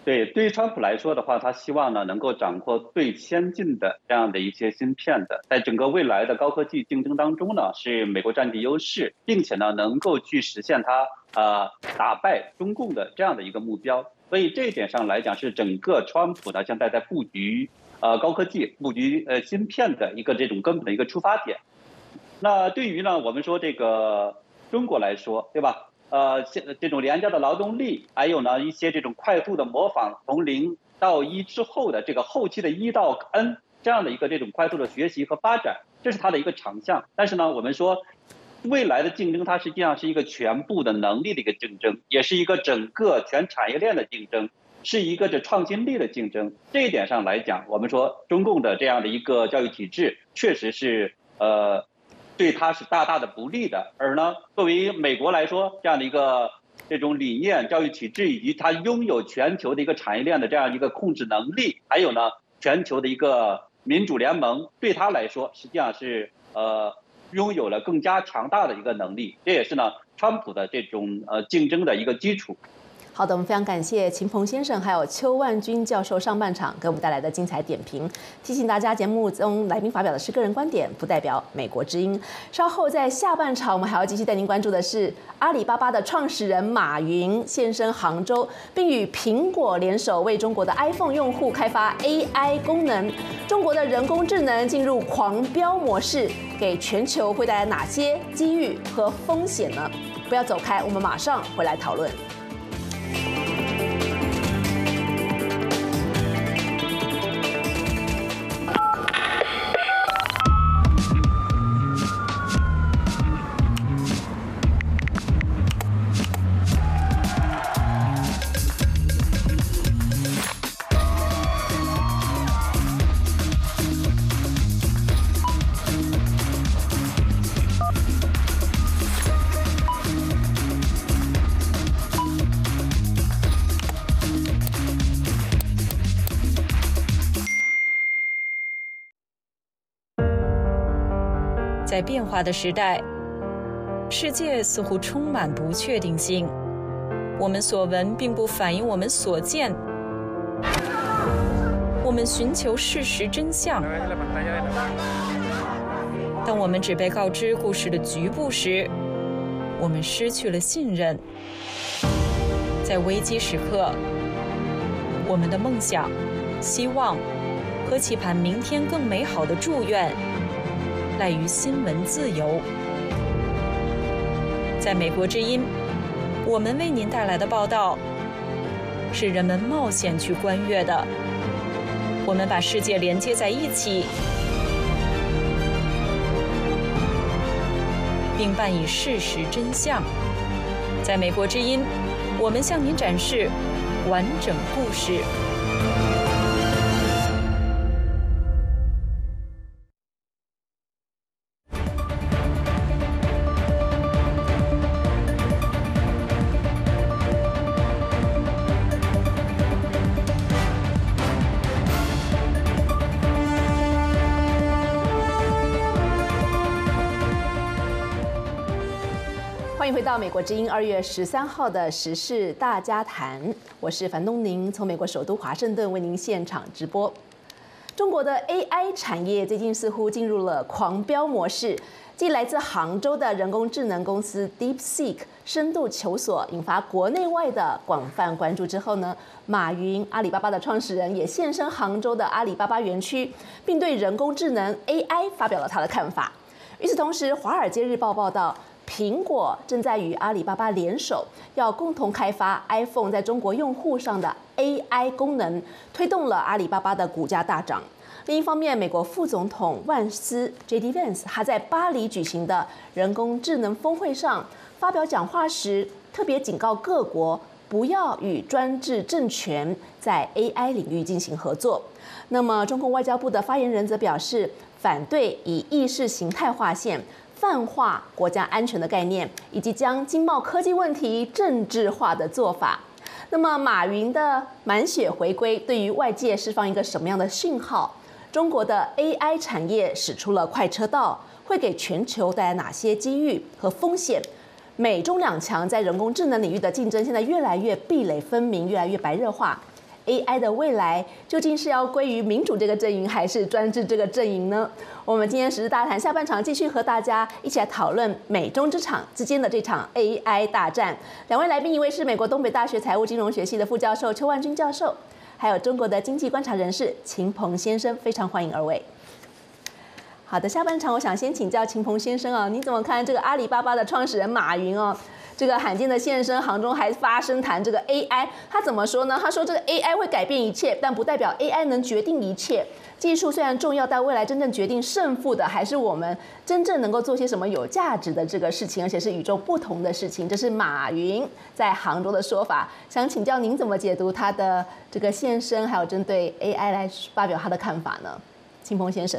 Speaker 3: 对于川普来说的话，他希望呢能够掌握最先进的这样的一些芯片的，在整个未来的高科技竞争当中呢，是美国占据优势，并且呢能够去实现他打败中共的这样的一个目标。所以这一点上来讲，是整个川普呢现在在布局高科技、布局芯片的一个这种根本的一个出发点。那对于呢我们说这个中国来说，对吧？这种廉价的劳动力，还有呢一些这种快速的模仿从0到1之后的这个后期的1到N这样的一个这种快速的学习和发展，这是它的一个长项。但是呢，我们说未来的竞争，它实际上是一个全部的能力的一个竞争，也是一个整个全产业链的竞争，是一个这创新力的竞争。这一点上来讲，我们说中共的这样的一个教育体制，确实是对它是大大的不利的。而呢，作为美国来说，这样的一个这种理念、教育体制，以及它拥有全球的一个产业链的这样一个控制能力，还有呢全球的一个民主联盟，对它来说实际上是拥有了更加强大的一个能力，这也是呢川普的这种竞争的一个基础。
Speaker 1: 好的，我们非常感谢秦鹏先生还有邱万军教授上半场给我们带来的精彩点评。提醒大家，节目中来宾发表的是个人观点，不代表美国之音。稍后在下半场，我们还要继续带您关注的是阿里巴巴的创始人马云现身杭州，并与苹果联手为中国的 iPhone 用户开发 AI 功能。中国的人工智能进入狂飙模式，给全球会带来哪些机遇和风险呢？不要走开，我们马上回来讨论。
Speaker 4: 在变化的时代，世界似乎充满不确定性。我们所闻并不反映我们所见。我们寻求事实真相。当我们只被告知故事的局部时，我们失去了信任。在危机时刻，我们的梦想、希望和期盼明天更美好的祝愿赖于新闻自由。在美国之音，我们为您带来的报道是人们冒险去观阅的。我们把世界连接在一起，并伴以事实真相。在美国之音，我们向您展示完整故事。
Speaker 1: 欢迎回到美国之音2月13号的时事大家谈，我是樊东宁，从美国首都华盛顿为您现场直播。中国的 AI 产业最近似乎进入了狂飙模式，继来自杭州的人工智能公司 DeepSeek 深度求索引发国内外的广泛关注之后呢，马云阿里巴巴的创始人也现身杭州的阿里巴巴园区，并对人工智能 AI 发表了他的看法。与此同时，《华尔街日报》报道，苹果正在与阿里巴巴联手，要共同开发 iPhone 在中国用户上的 AI 功能，推动了阿里巴巴的股价大涨。另一方面，美国副总统万斯 J.D. Vance 他在巴黎举行的人工智能峰会上发表讲话时，特别警告各国不要与专制政权在 AI 领域进行合作。那么，中共外交部的发言人则表示，反对以意识形态划线、泛化国家安全的概念，以及将经贸科技问题政治化的做法。那么，马云的满血回归对于外界释放一个什么样的讯号？中国的 AI 产业驶出了快车道，会给全球带来哪些机遇和风险？美中两强在人工智能领域的竞争现在越来越壁垒分明，越来越白热化。 AI 的未来究竟是要归于民主这个阵营，还是专制这个阵营呢？我们今天时事大谈下半场继续和大家一起来讨论美中之间的这场 AI 大战。两位来宾，一位是美国东北大学财务金融学系的副教授邱万军教授，还有中国的经济观察人士秦鹏先生，非常欢迎二位。好的，下半场我想先请教秦鹏先生啊，你怎么看这个阿里巴巴的创始人马云哦？这个罕见的现身杭州，还发声谈这个 AI， 他怎么说呢？他说这个 AI 会改变一切，但不代表 AI 能决定一切。技术虽然重要，但未来真正决定胜负的还是我们真正能够做些什么有价值的这个事情，而且是与众不同的事情。这是马云在杭州的说法。想请教您怎么解读他的这个现身，还有针对 AI 来发表他的看法呢？秦鹏先生。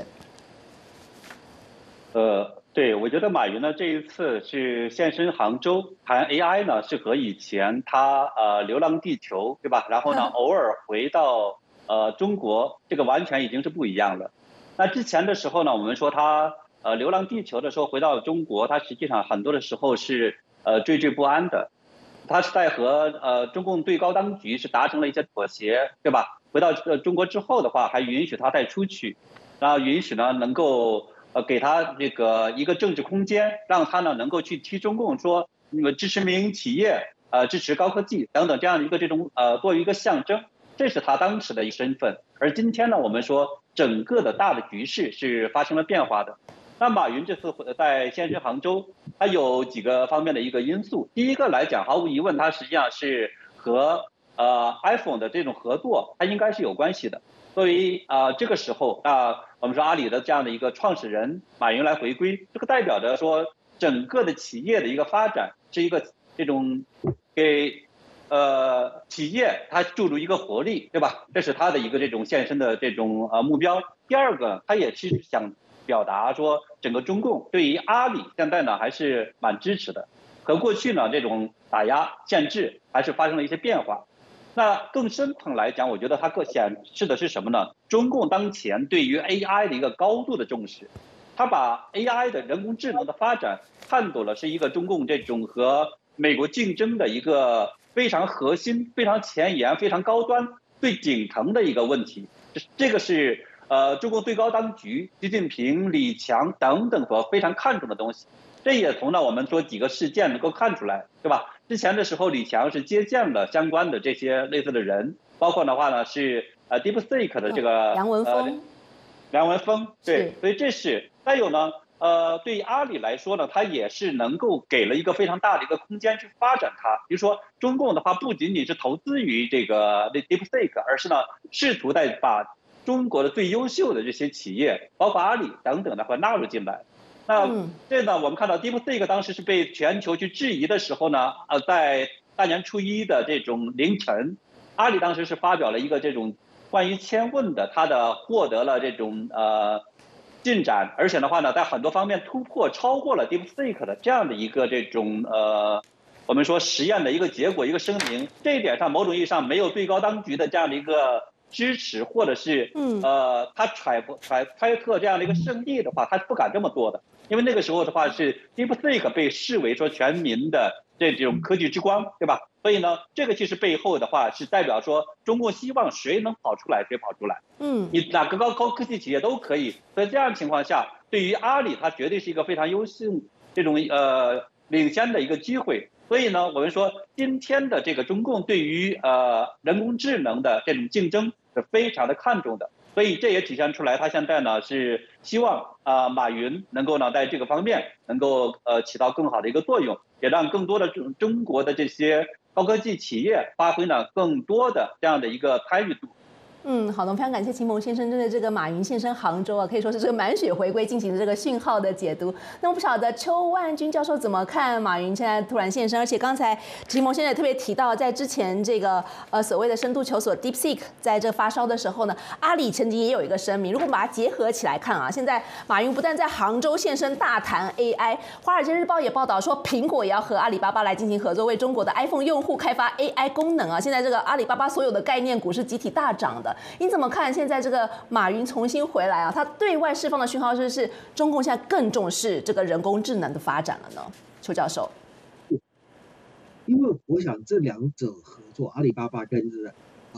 Speaker 3: 对，我觉得马云呢这一次是现身杭州谈 AI 呢，是和以前他流浪地球对吧？然后呢偶尔回到中国，这个完全已经是不一样了。那之前的时候呢，我们说他流浪地球的时候回到中国，他实际上很多的时候是惴惴不安的。他是在和中共最高当局是达成了一些妥协，对吧？回到中国之后的话，还允许他再出去，然后允许呢能够给他这个一个政治空间，让他呢能够去替中共说支持民营企业，支持高科技等等这样一个作为一个象征，这是他当时的一个身份。而今天呢，我们说整个的大的局势是发生了变化的。那马云这次在现身杭州，他有几个方面的一个因素。第一个来讲，毫无疑问，他实际上是和iPhone 的这种合作，它应该是有关系的。所以这个时候，我们说阿里的这样的一个创始人马云来回归，这个代表着说整个的企业的一个发展是一个这种给企业它注入一个活力，对吧？这是他的一个这种现身的这种目标。第二个，他也是想表达说整个中共对于阿里现在呢还是蛮支持的，和过去呢这种打压限制还是发生了一些变化。那更深层来讲，我觉得它更显示的是什么呢？中共当前对于 AI 的一个高度的重视，它把 AI 的人工智能的发展看作了是一个中共这种和美国竞争的一个非常核心、非常前沿、非常高端、最顶层的一个问题。这个是中共最高当局习近平、李强等等所非常看重的东西。这也从呢我们说几个事件能够看出来，对吧？之前的时候，李强是接见了相关的这些类似的人，包括的话呢是DeepSeek 的这个
Speaker 1: 梁文峰，
Speaker 3: 对，所以这是。再有呢，对于阿里来说呢，它也是能够给了一个非常大的一个空间去发展它。比如说，中共的话不仅仅是投资于这个 DeepSeek， 而是呢试图在把中国的最优秀的这些企业，包括阿里等等的话纳入进来。那这呢，我们看到 DeepSeek 当时是被全球去质疑的时候呢，在大年初一的这种凌晨，阿里当时是发表了一个这种关于千问的，它的获得了这种进展，而且的话呢，在很多方面超过了 DeepSeek 的这样的一个这种我们说实验的一个结果，一个声明。这一点上，某种意义上没有最高当局的这样的一个支持，或者是他揣测这样的一个胜利的话，他是不敢这么做的。因为那个时候的话是 DeepSeek 被视为说全民的这种科技之光，对吧？所以呢，这个其实背后的话是代表说中共希望谁能跑出来谁跑出来，你哪个高科技企业都可以。所以这样的情况下，对于阿里它绝对是一个非常优秀这种领先的一个机会。所以呢，我们说今天的这个中共对于人工智能的这种竞争是非常的看重的。所以这也体现出来，他现在呢是希望马云能够呢在这个方面能够起到更好的一个作用，也让更多的中国的这些高科技企业发挥呢更多的这样的一个参与度。
Speaker 1: 好的，非常感谢秦鹏先生针对这个马云现身杭州啊，可以说是这个满血回归进行的这个讯号的解读。那我不晓得邱万军教授怎么看马云现在突然现身？而且刚才秦鹏先生也特别提到，在之前这个所谓的深度求索 DeepSeek 在这发烧的时候呢，阿里曾经也有一个声明。如果把它结合起来看啊，现在马云不但在杭州现身大谈 AI， 华尔街日报也报道说，苹果也要和阿里巴巴来进行合作，为中国的 iPhone 用户开发 AI 功能啊。现在这个阿里巴巴所有的概念股是集体大涨的。你怎么看现在这个马云重新回来啊？他对外释放的讯号是中共现在更重视这个人工智能的发展了呢？邱教授，
Speaker 5: 因为我想这两者合作，阿里巴巴跟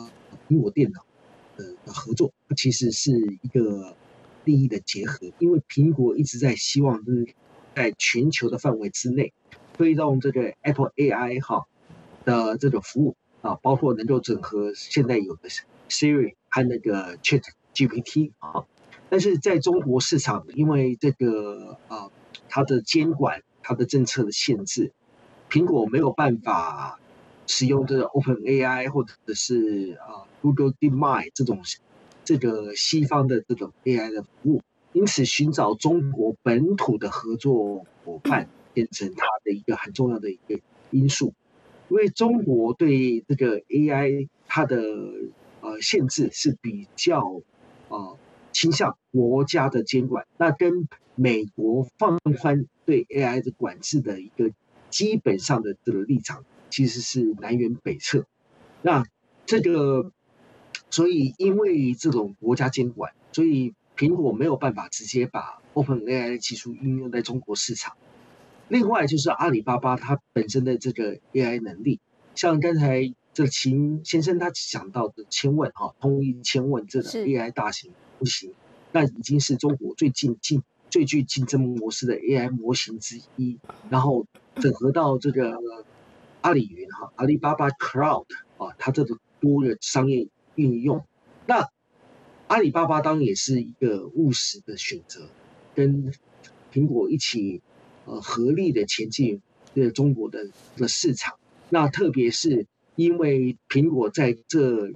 Speaker 5: 苹果电脑的合作，它其实是一个利益的结合，因为苹果一直在希望在全球的范围之内推动这个 Apple AI 的这种服务啊，包括能够整合现在有的 Siri 和那个 Chat GPT 啊。但是在中国市场，因为这个它的监管、它的政策的限制，苹果没有办法使用这个 OpenAI 或者是Google DeepMind 这个西方的这种 AI 的服务，因此寻找中国本土的合作伙伴变成它的一个很重要的一个因素。因为中国对这个 AI 它的限制是比较倾向国家的监管，那跟美国放宽对 AI 的管制的一个基本上的这个立场其实是南辕北辙。那这个所以因为这种国家监管，所以苹果没有办法直接把 OpenAI 的技术应用在中国市场。另外就是阿里巴巴它本身的这个 AI 能力，像刚才这秦先生他讲到的千问通义千问这个 AI 大型模型，那已经是中国最具竞争模式的 AI 模型之一，然后整合到这个阿里云阿里巴巴 Cloud 它这个多个商业运用。那阿里巴巴当然也是一个务实的选择，跟苹果一起合力的前进中国的市场。那特别是因为苹果在这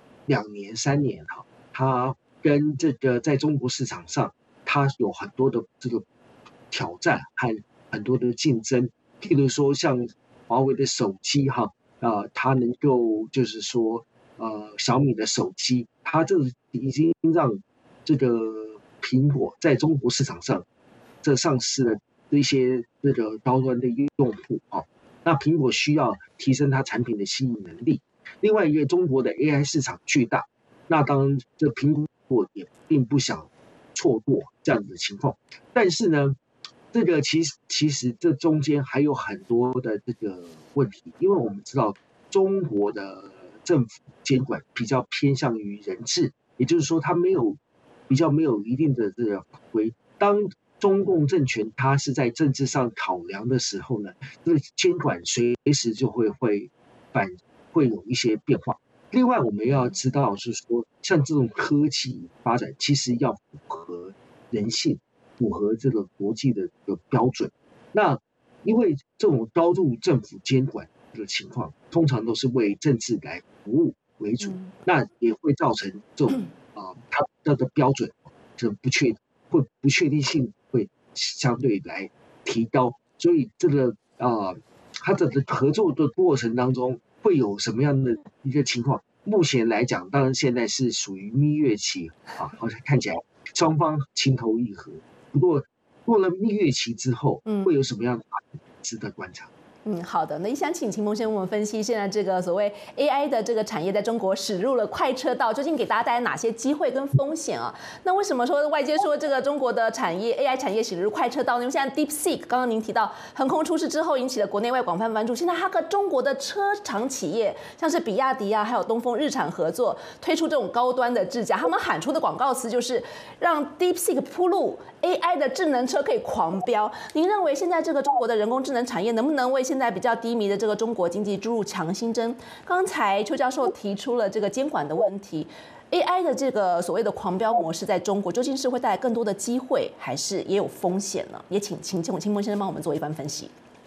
Speaker 5: 2年3年它跟这个在中国市场上，它有很多的这个挑战和很多的竞争。譬如说像华为的手机它能够就是说小米的手机，它这已经让这个苹果在中国市场上这上市了一些这个高端的用户那苹果需要提升它产品的吸引能力。另外一个，中国的 AI 市场巨大，那当然这苹果也并不想错过这样子的情况。但是呢，这个其实这中间还有很多的这个问题，因为我们知道中国的政府监管比较偏向于人治，也就是说它比较没有一定的这个法规。当中共政权它是在政治上考量的时候呢，这个监管随时就会有一些变化。另外我们要知道是说，像这种科技发展其实要符合人性，符合这个国际的标准。那因为这种高度政府监管的情况，通常都是为政治来服务为主，那也会造成这种它的标准这不确定性会相对来提高。所以这个它的合作的过程当中会有什么样的一个情况？目前来讲，当然现在是属于蜜月期好像看起来双方情投意合。不过过了蜜月期之后，会有什么样的值得观察？
Speaker 1: 好的，那也想请秦鹏先为我们分析现在这个所谓 AI 的这个产业在中国驶入了快车道，究竟给大家带来哪些机会跟风险啊？那为什么说外界说这个中国的产业 AI 产业驶入快车道呢？因为现在 DeepSeek 刚刚您提到横空出世之后，引起了国内外广泛关注。现在它跟中国的车厂企业，像是比亚迪还有东风日产合作，推出这种高端的智驾，他们喊出的广告词就是让 DeepSeek 铺路 AI 的智能车可以狂飙。您认为现在这个中国的人工智能产业能不能为现在比较低迷的这个中国经济注入强心针？刚才邱教授提出了这个监管的问题 ，AI 的这个所谓的狂飙模式在中国究竟是会带来更多的机会，还是也有风险呢？也请秦鹏先生帮我们做一番分析。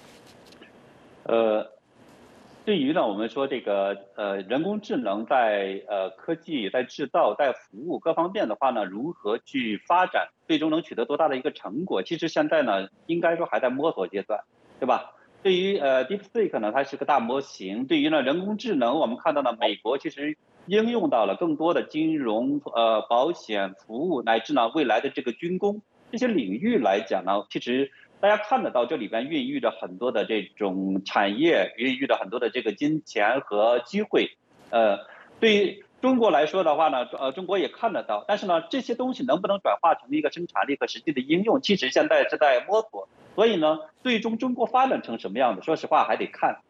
Speaker 3: 对于呢，我们说这个人工智能在科技、在制造、在服务各方面的话呢，如何去发展，最终能取得多大的一个成果？其实现在呢，应该说还在摸索阶段，对吧？对于DeepSeek 呢，它是个大模型。对于呢人工智能，我们看到呢，美国其实应用到了更多的金融、保险服务，乃至呢未来的这个军工这些领域来讲呢，其实大家看得到这里边孕育着很多的这种产业，孕育着很多的这个金钱和机会。对于中国来说的话呢，中国也看得到，但是呢，这些东西能不能转化成一个生产力和实际的应用，其实现在是在摸索。所以呢，最终中国发展成什么样的，说实话还得看。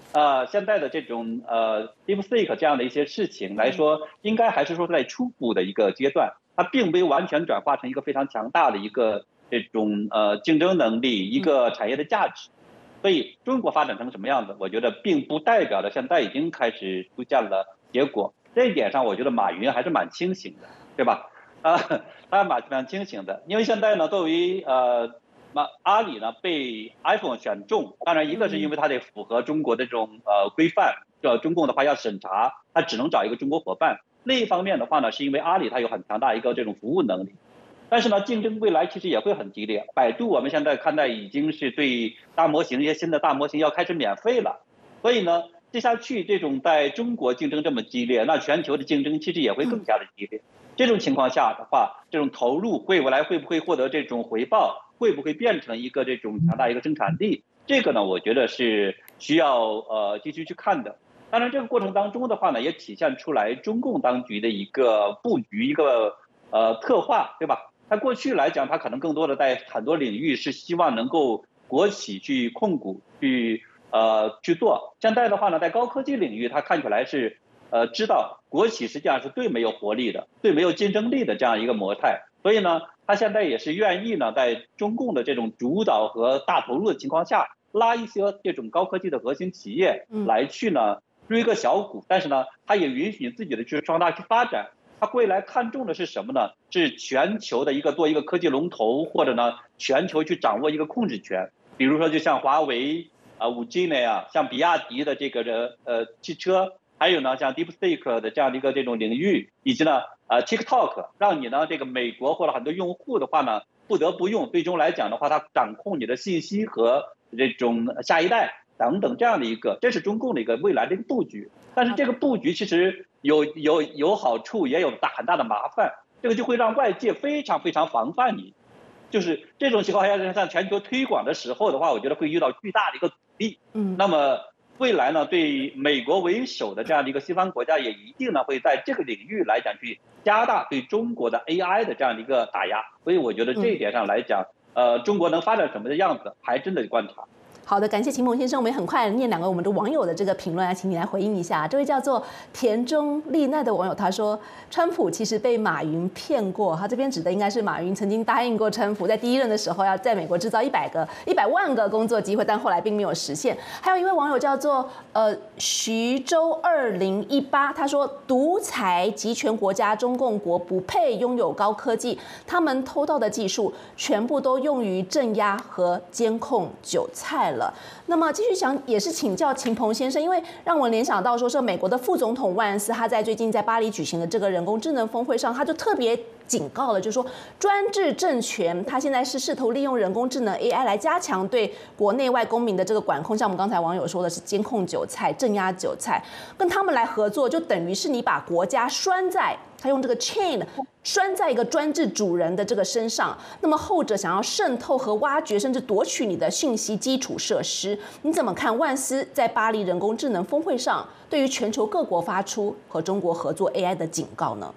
Speaker 3: 现在的这种DeepSeek 这样的一些事情来说，应该还是说在初步的一个阶段，它并没有完全转化成一个非常强大的一个这种竞争能力，一个产业的价值。所以中国发展成什么样子，我觉得并不代表着现在已经开始出现了结果。这一点上，我觉得马云还是蛮清醒的，对吧？他蛮清醒的，因为现在呢，作为阿里呢被 iPhone 选中，当然一个是因为它得符合中国的这种规范，中共的话要审查，它只能找一个中国伙伴。另一方面的话呢，是因为阿里它有很强大一个这种服务能力。但是呢，竞争未来其实也会很激烈。百度我们现在看待已经是对大模型一些新的大模型要开始免费了，所以呢，接下去这种在中国竞争这么激烈，那全球的竞争其实也会更加的激烈。这种情况下的话，这种投入未来会不会获得这种回报，会不会变成一个这种强大一个生产力？这个呢，我觉得是需要继续去看的。当然，这个过程当中的话呢，也体现出来中共当局的一个布局，一个策划，对吧？它过去来讲，它可能更多的在很多领域是希望能够国企去控股，去做。现在的话呢，在高科技领域，它看起来是知道国企实际上是最没有活力的、最没有竞争力的这样一个模态。所以呢，它现在也是愿意呢，在中共的这种主导和大投入的情况下，拉一些这种高科技的核心企业来去呢追个小股，但是呢，它也允许自己的去壮大去发展。它未来看重的是什么呢？是全球的做一个科技龙头，或者呢全球去掌握一个控制权。比如说就像华为5G 那样，像比亚迪的这个汽车，还有呢像 DeepSeek 的这样的一个这种领域，以及呢TikTok， 让你呢这个美国或者很多用户的话呢不得不用，最终来讲的话，它掌控你的信息和这种下一代等等这样的一个，这是中共的一个未来的一个布局。但是这个布局其实有好处，也有很大的麻烦，这个就会让外界非常非常防范你。就是这种情况下，向全球推广的时候的话，我觉得会遇到巨大的一个阻力。那么未来呢，对美国为首的这样的一个西方国家，也一定呢会在这个领域来讲去加大对中国的 AI 的这样的一个打压。所以我觉得这一点上来讲，中国能发展什么的样子，还真的观察。
Speaker 1: 好的，感谢秦鹏先生。我们也很快念两个我们的网友的这个评论啊，请你来回应一下。这位叫做田中丽奈的网友他说，川普其实被马云骗过。他这边指的应该是马云曾经答应过川普，在第一任的时候要在美国制造100万个工作机会，但后来并没有实现。还有一位网友叫做徐州2018，他说，独裁集权国家中共国不配拥有高科技，他们偷到的技术全部都用于镇压和监控韭菜了。那么继续想也是请教秦鹏先生，因为让我联想到说是美国的副总统万斯，他在最近在巴黎举行的这个人工智能峰会上，他就特别警告了，就是说专制政权他现在是试图利用人工智能 AI 来加强对国内外公民的这个管控，像我们刚才网友说的是监控韭菜、镇压韭菜，跟他们来合作，就等于是你把国家拴在他用这个 chain 拴在一个专制主人的这个身上，那么后者想要渗透和挖掘，甚至夺取你的讯息基础设施，你怎么看万斯在巴黎人工智能峰会上对于全球各国发出和中国合作 AI 的警告呢？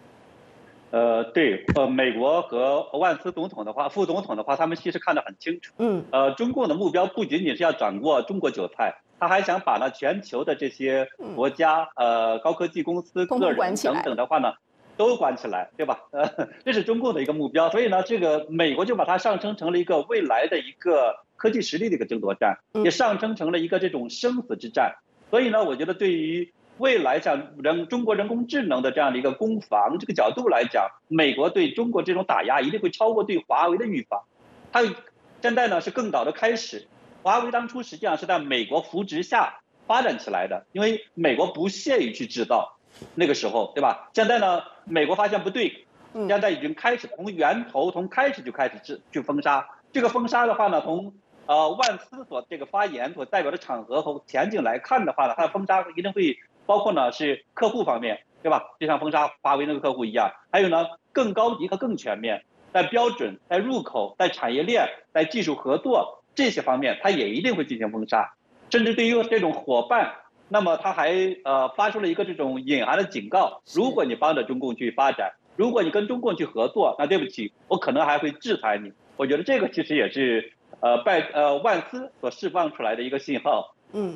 Speaker 3: 对，美国和万斯总统的话，副总统的话，他们其实看得很清楚。中共的目标不仅仅是要掌握中国韭菜，他还想把呢全球的这些国家、高科技公司、个人等等的话呢，都管起来，对吧？这是中共的一个目标。所以呢，这个美国就把它上升成了一个未来的一个科技实力的一个争夺战，也上升成了一个这种生死之战。所以呢，我觉得对于未来像中国人工智能的这样的一个攻防这个角度来讲，美国对中国这种打压一定会超过对华为的预防。它现在呢是更早的开始，华为当初实际上是在美国扶植下发展起来的，因为美国不屑于去制造，那个时候对吧？现在呢，美国发现不对，现在已经开始从源头从开始就开始去封杀。这个封杀的话呢，从万斯所这个发言所代表的场合和前景来看的话呢，它的封杀一定会包括呢是客户方面，对吧？就像封杀华为那个客户一样，还有呢更高级和更全面，在标准、在入口、在产业链、在技术合作这些方面，它也一定会进行封杀。甚至对于这种伙伴，那么他还发出了一个这种隐含的警告：如果你帮着中共去发展，如果你跟中共去合作，那对不起，我可能还会制裁你。我觉得这个其实也是万斯所释放出来的一个信号。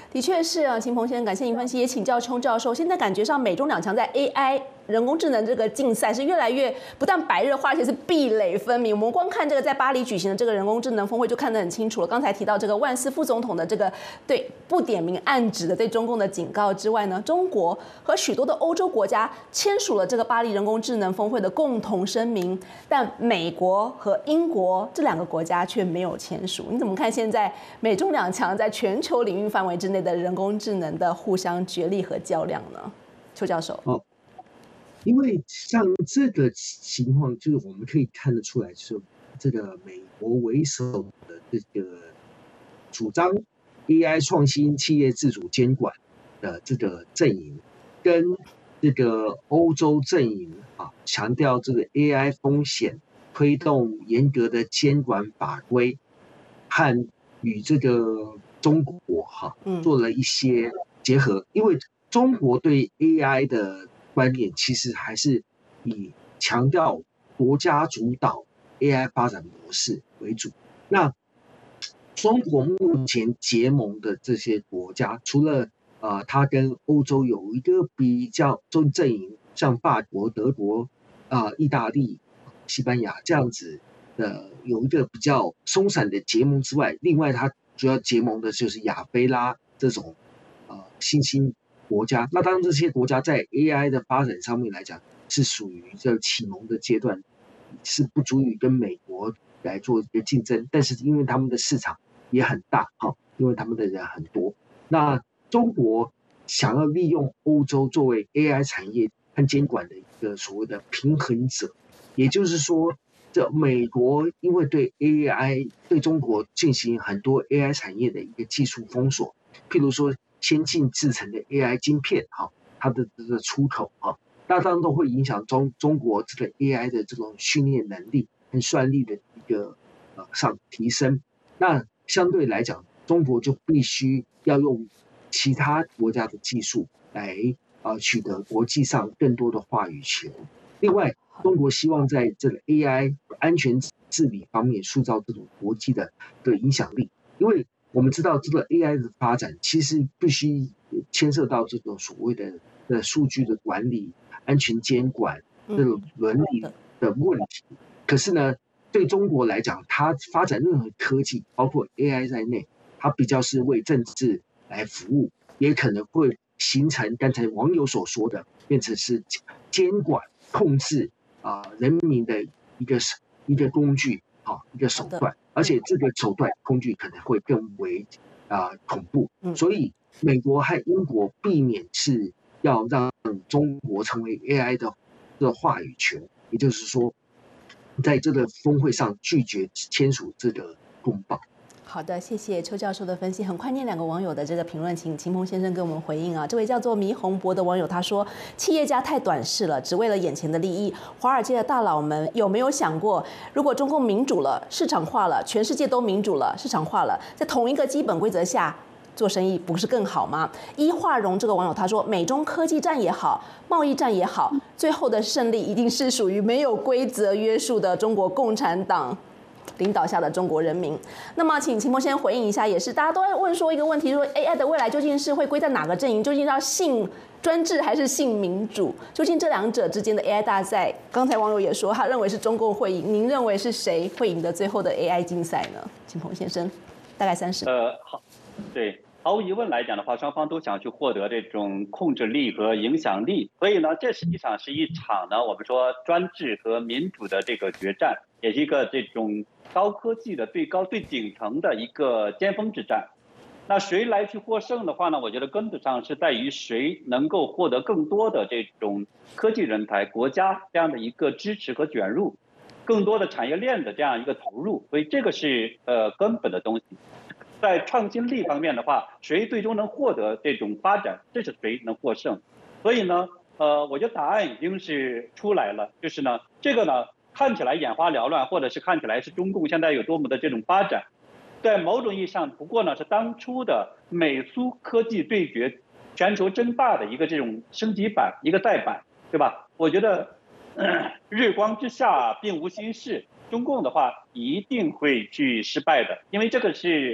Speaker 1: 的确是啊，秦鹏先生，感谢您分析，也请教邱教授。现在感觉上美中两强在 AI 人工智能这个竞赛是越来越不但白热化，而且是壁垒分明。我们光看这个在巴黎举行的这个人工智能峰会就看得很清楚了。刚才提到这个万斯副总统的这个对不点名暗指的对中共的警告之外呢，中国和许多的欧洲国家签署了这个巴黎人工智能峰会的共同声明，但美国和英国这两个国家却没有签署。你怎么看现在美中两强在全球领域范围之内的人工智能的互相角力和较量呢？邱教授。
Speaker 5: 因为像这个情况，就是我们可以看得出来，是这个美国为首的这个主张 AI 创新企业自主监管的这个阵营，跟这个欧洲阵营强调这个 AI 风险，推动严格的监管法规，和与这个中国做了一些结合，因为中国对 AI 的观点其实还是以强调国家主导 AI 发展模式为主。那中国目前结盟的这些国家，除了它跟欧洲有一个比较中阵营，像法国、德国、意大利、西班牙这样子的有一个比较松散的结盟之外，另外它主要结盟的就是亚非拉这种新兴国家。那当然这些国家在 AI 的发展上面来讲是属于这启蒙的阶段，是不足以跟美国来做一个竞争，但是因为他们的市场也很大，因为他们的人很多。那中国想要利用欧洲作为 AI 产业和监管的一个所谓的平衡者，也就是说这美国因为对 AI 对中国进行很多 AI 产业的一个技术封锁，譬如说先进制成的 AI 晶片它的这个出口那当然都会影响中国这个 AI 的这种训练能力和算力的一个提升。那相对来讲，中国就必须要用其他国家的技术来取得国际上更多的话语权。另外，中国希望在这个 AI 安全治理方面塑造这种国际的影响力，因为我们知道这个 AI 的发展其实必须牵涉到这种所谓的数据的管理、安全监管、这种伦理的问题。可是呢，对中国来讲，它发展任何科技，包括 AI 在内，它比较是为政治来服务，也可能会形成刚才网友所说的，变成是监管、控制人民的一个工具一个手段，而且这个手段工具可能会更为恐怖。所以美国和英国避免是要让中国成为 AI 的话语权，也就是说，在这个峰会上拒绝签署这个公报。
Speaker 1: 好的，谢谢邱教授的分析。很快念两个网友的这个评论，请秦鹏先生给我们回应啊。这位叫做迷洪博的网友他说：“企业家太短视了，只为了眼前的利益。华尔街的大佬们有没有想过，如果中共民主了、市场化了，全世界都民主了、市场化了，在同一个基本规则下做生意，不是更好吗？”伊化荣这个网友他说：“美中科技战也好，贸易战也好，最后的胜利一定是属于没有规则约束的中国共产党领导下的中国人民。”那么，请秦鹏先回应一下，也是大家都在问说一个问题：说 AI 的未来究竟是会归在哪个阵营？究竟要信专制还是信民主？究竟这两者之间的 AI 大赛，刚才网友也说他认为是中共会赢，您认为是谁会赢得最后的 AI 竞赛呢？秦鹏先生，大概30。
Speaker 3: 好，对。毫无疑问来讲的话，双方都想去获得这种控制力和影响力，所以呢，这实际上是一场呢，我们说专制和民主的这个决战，也是一个这种高科技的最顶层的一个尖峰之战。那谁来去获胜的话呢？我觉得根本上是在于谁能够获得更多的这种科技人才、国家这样的一个支持和卷入，更多的产业链的这样一个投入，所以这个是根本的东西。在创新力方面的话，谁最终能获得这种发展，这是谁能获胜。所以呢，我觉得答案已经是出来了，就是呢，这个呢看起来眼花缭乱，或者是看起来是中共现在有多么的这种发展，在某种意义上，不过呢是当初的美苏科技对决、全球争霸的一个这种升级版、一个再版，对吧？我觉得日光之下并无新事。中共的话一定会去失败的，因为这个是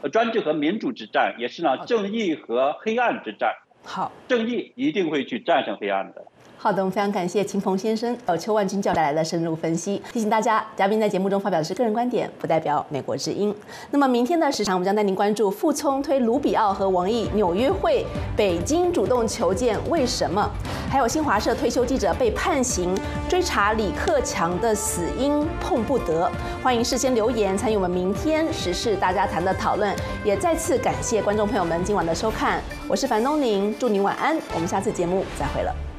Speaker 3: 专制和民主之战，也是呢正义和黑暗之战。
Speaker 1: 好，
Speaker 3: 正义一定会去战胜黑暗的。
Speaker 1: 好的，我们非常感谢秦鹏先生邱万钧教授带来的深入分析。提醒大家，嘉宾在节目中发表的是个人观点，不代表美国之音。那么明天的时长，我们将带您关注傅聪推卢比奥和王毅纽约会，北京主动求见为什么？还有新华社退休记者被判刑，追查李克强的死因碰不得。欢迎事先留言参与我们明天时事大家谈的讨论。也再次感谢观众朋友们今晚的收看，我是樊东宁，祝您晚安，我们下次节目再会了。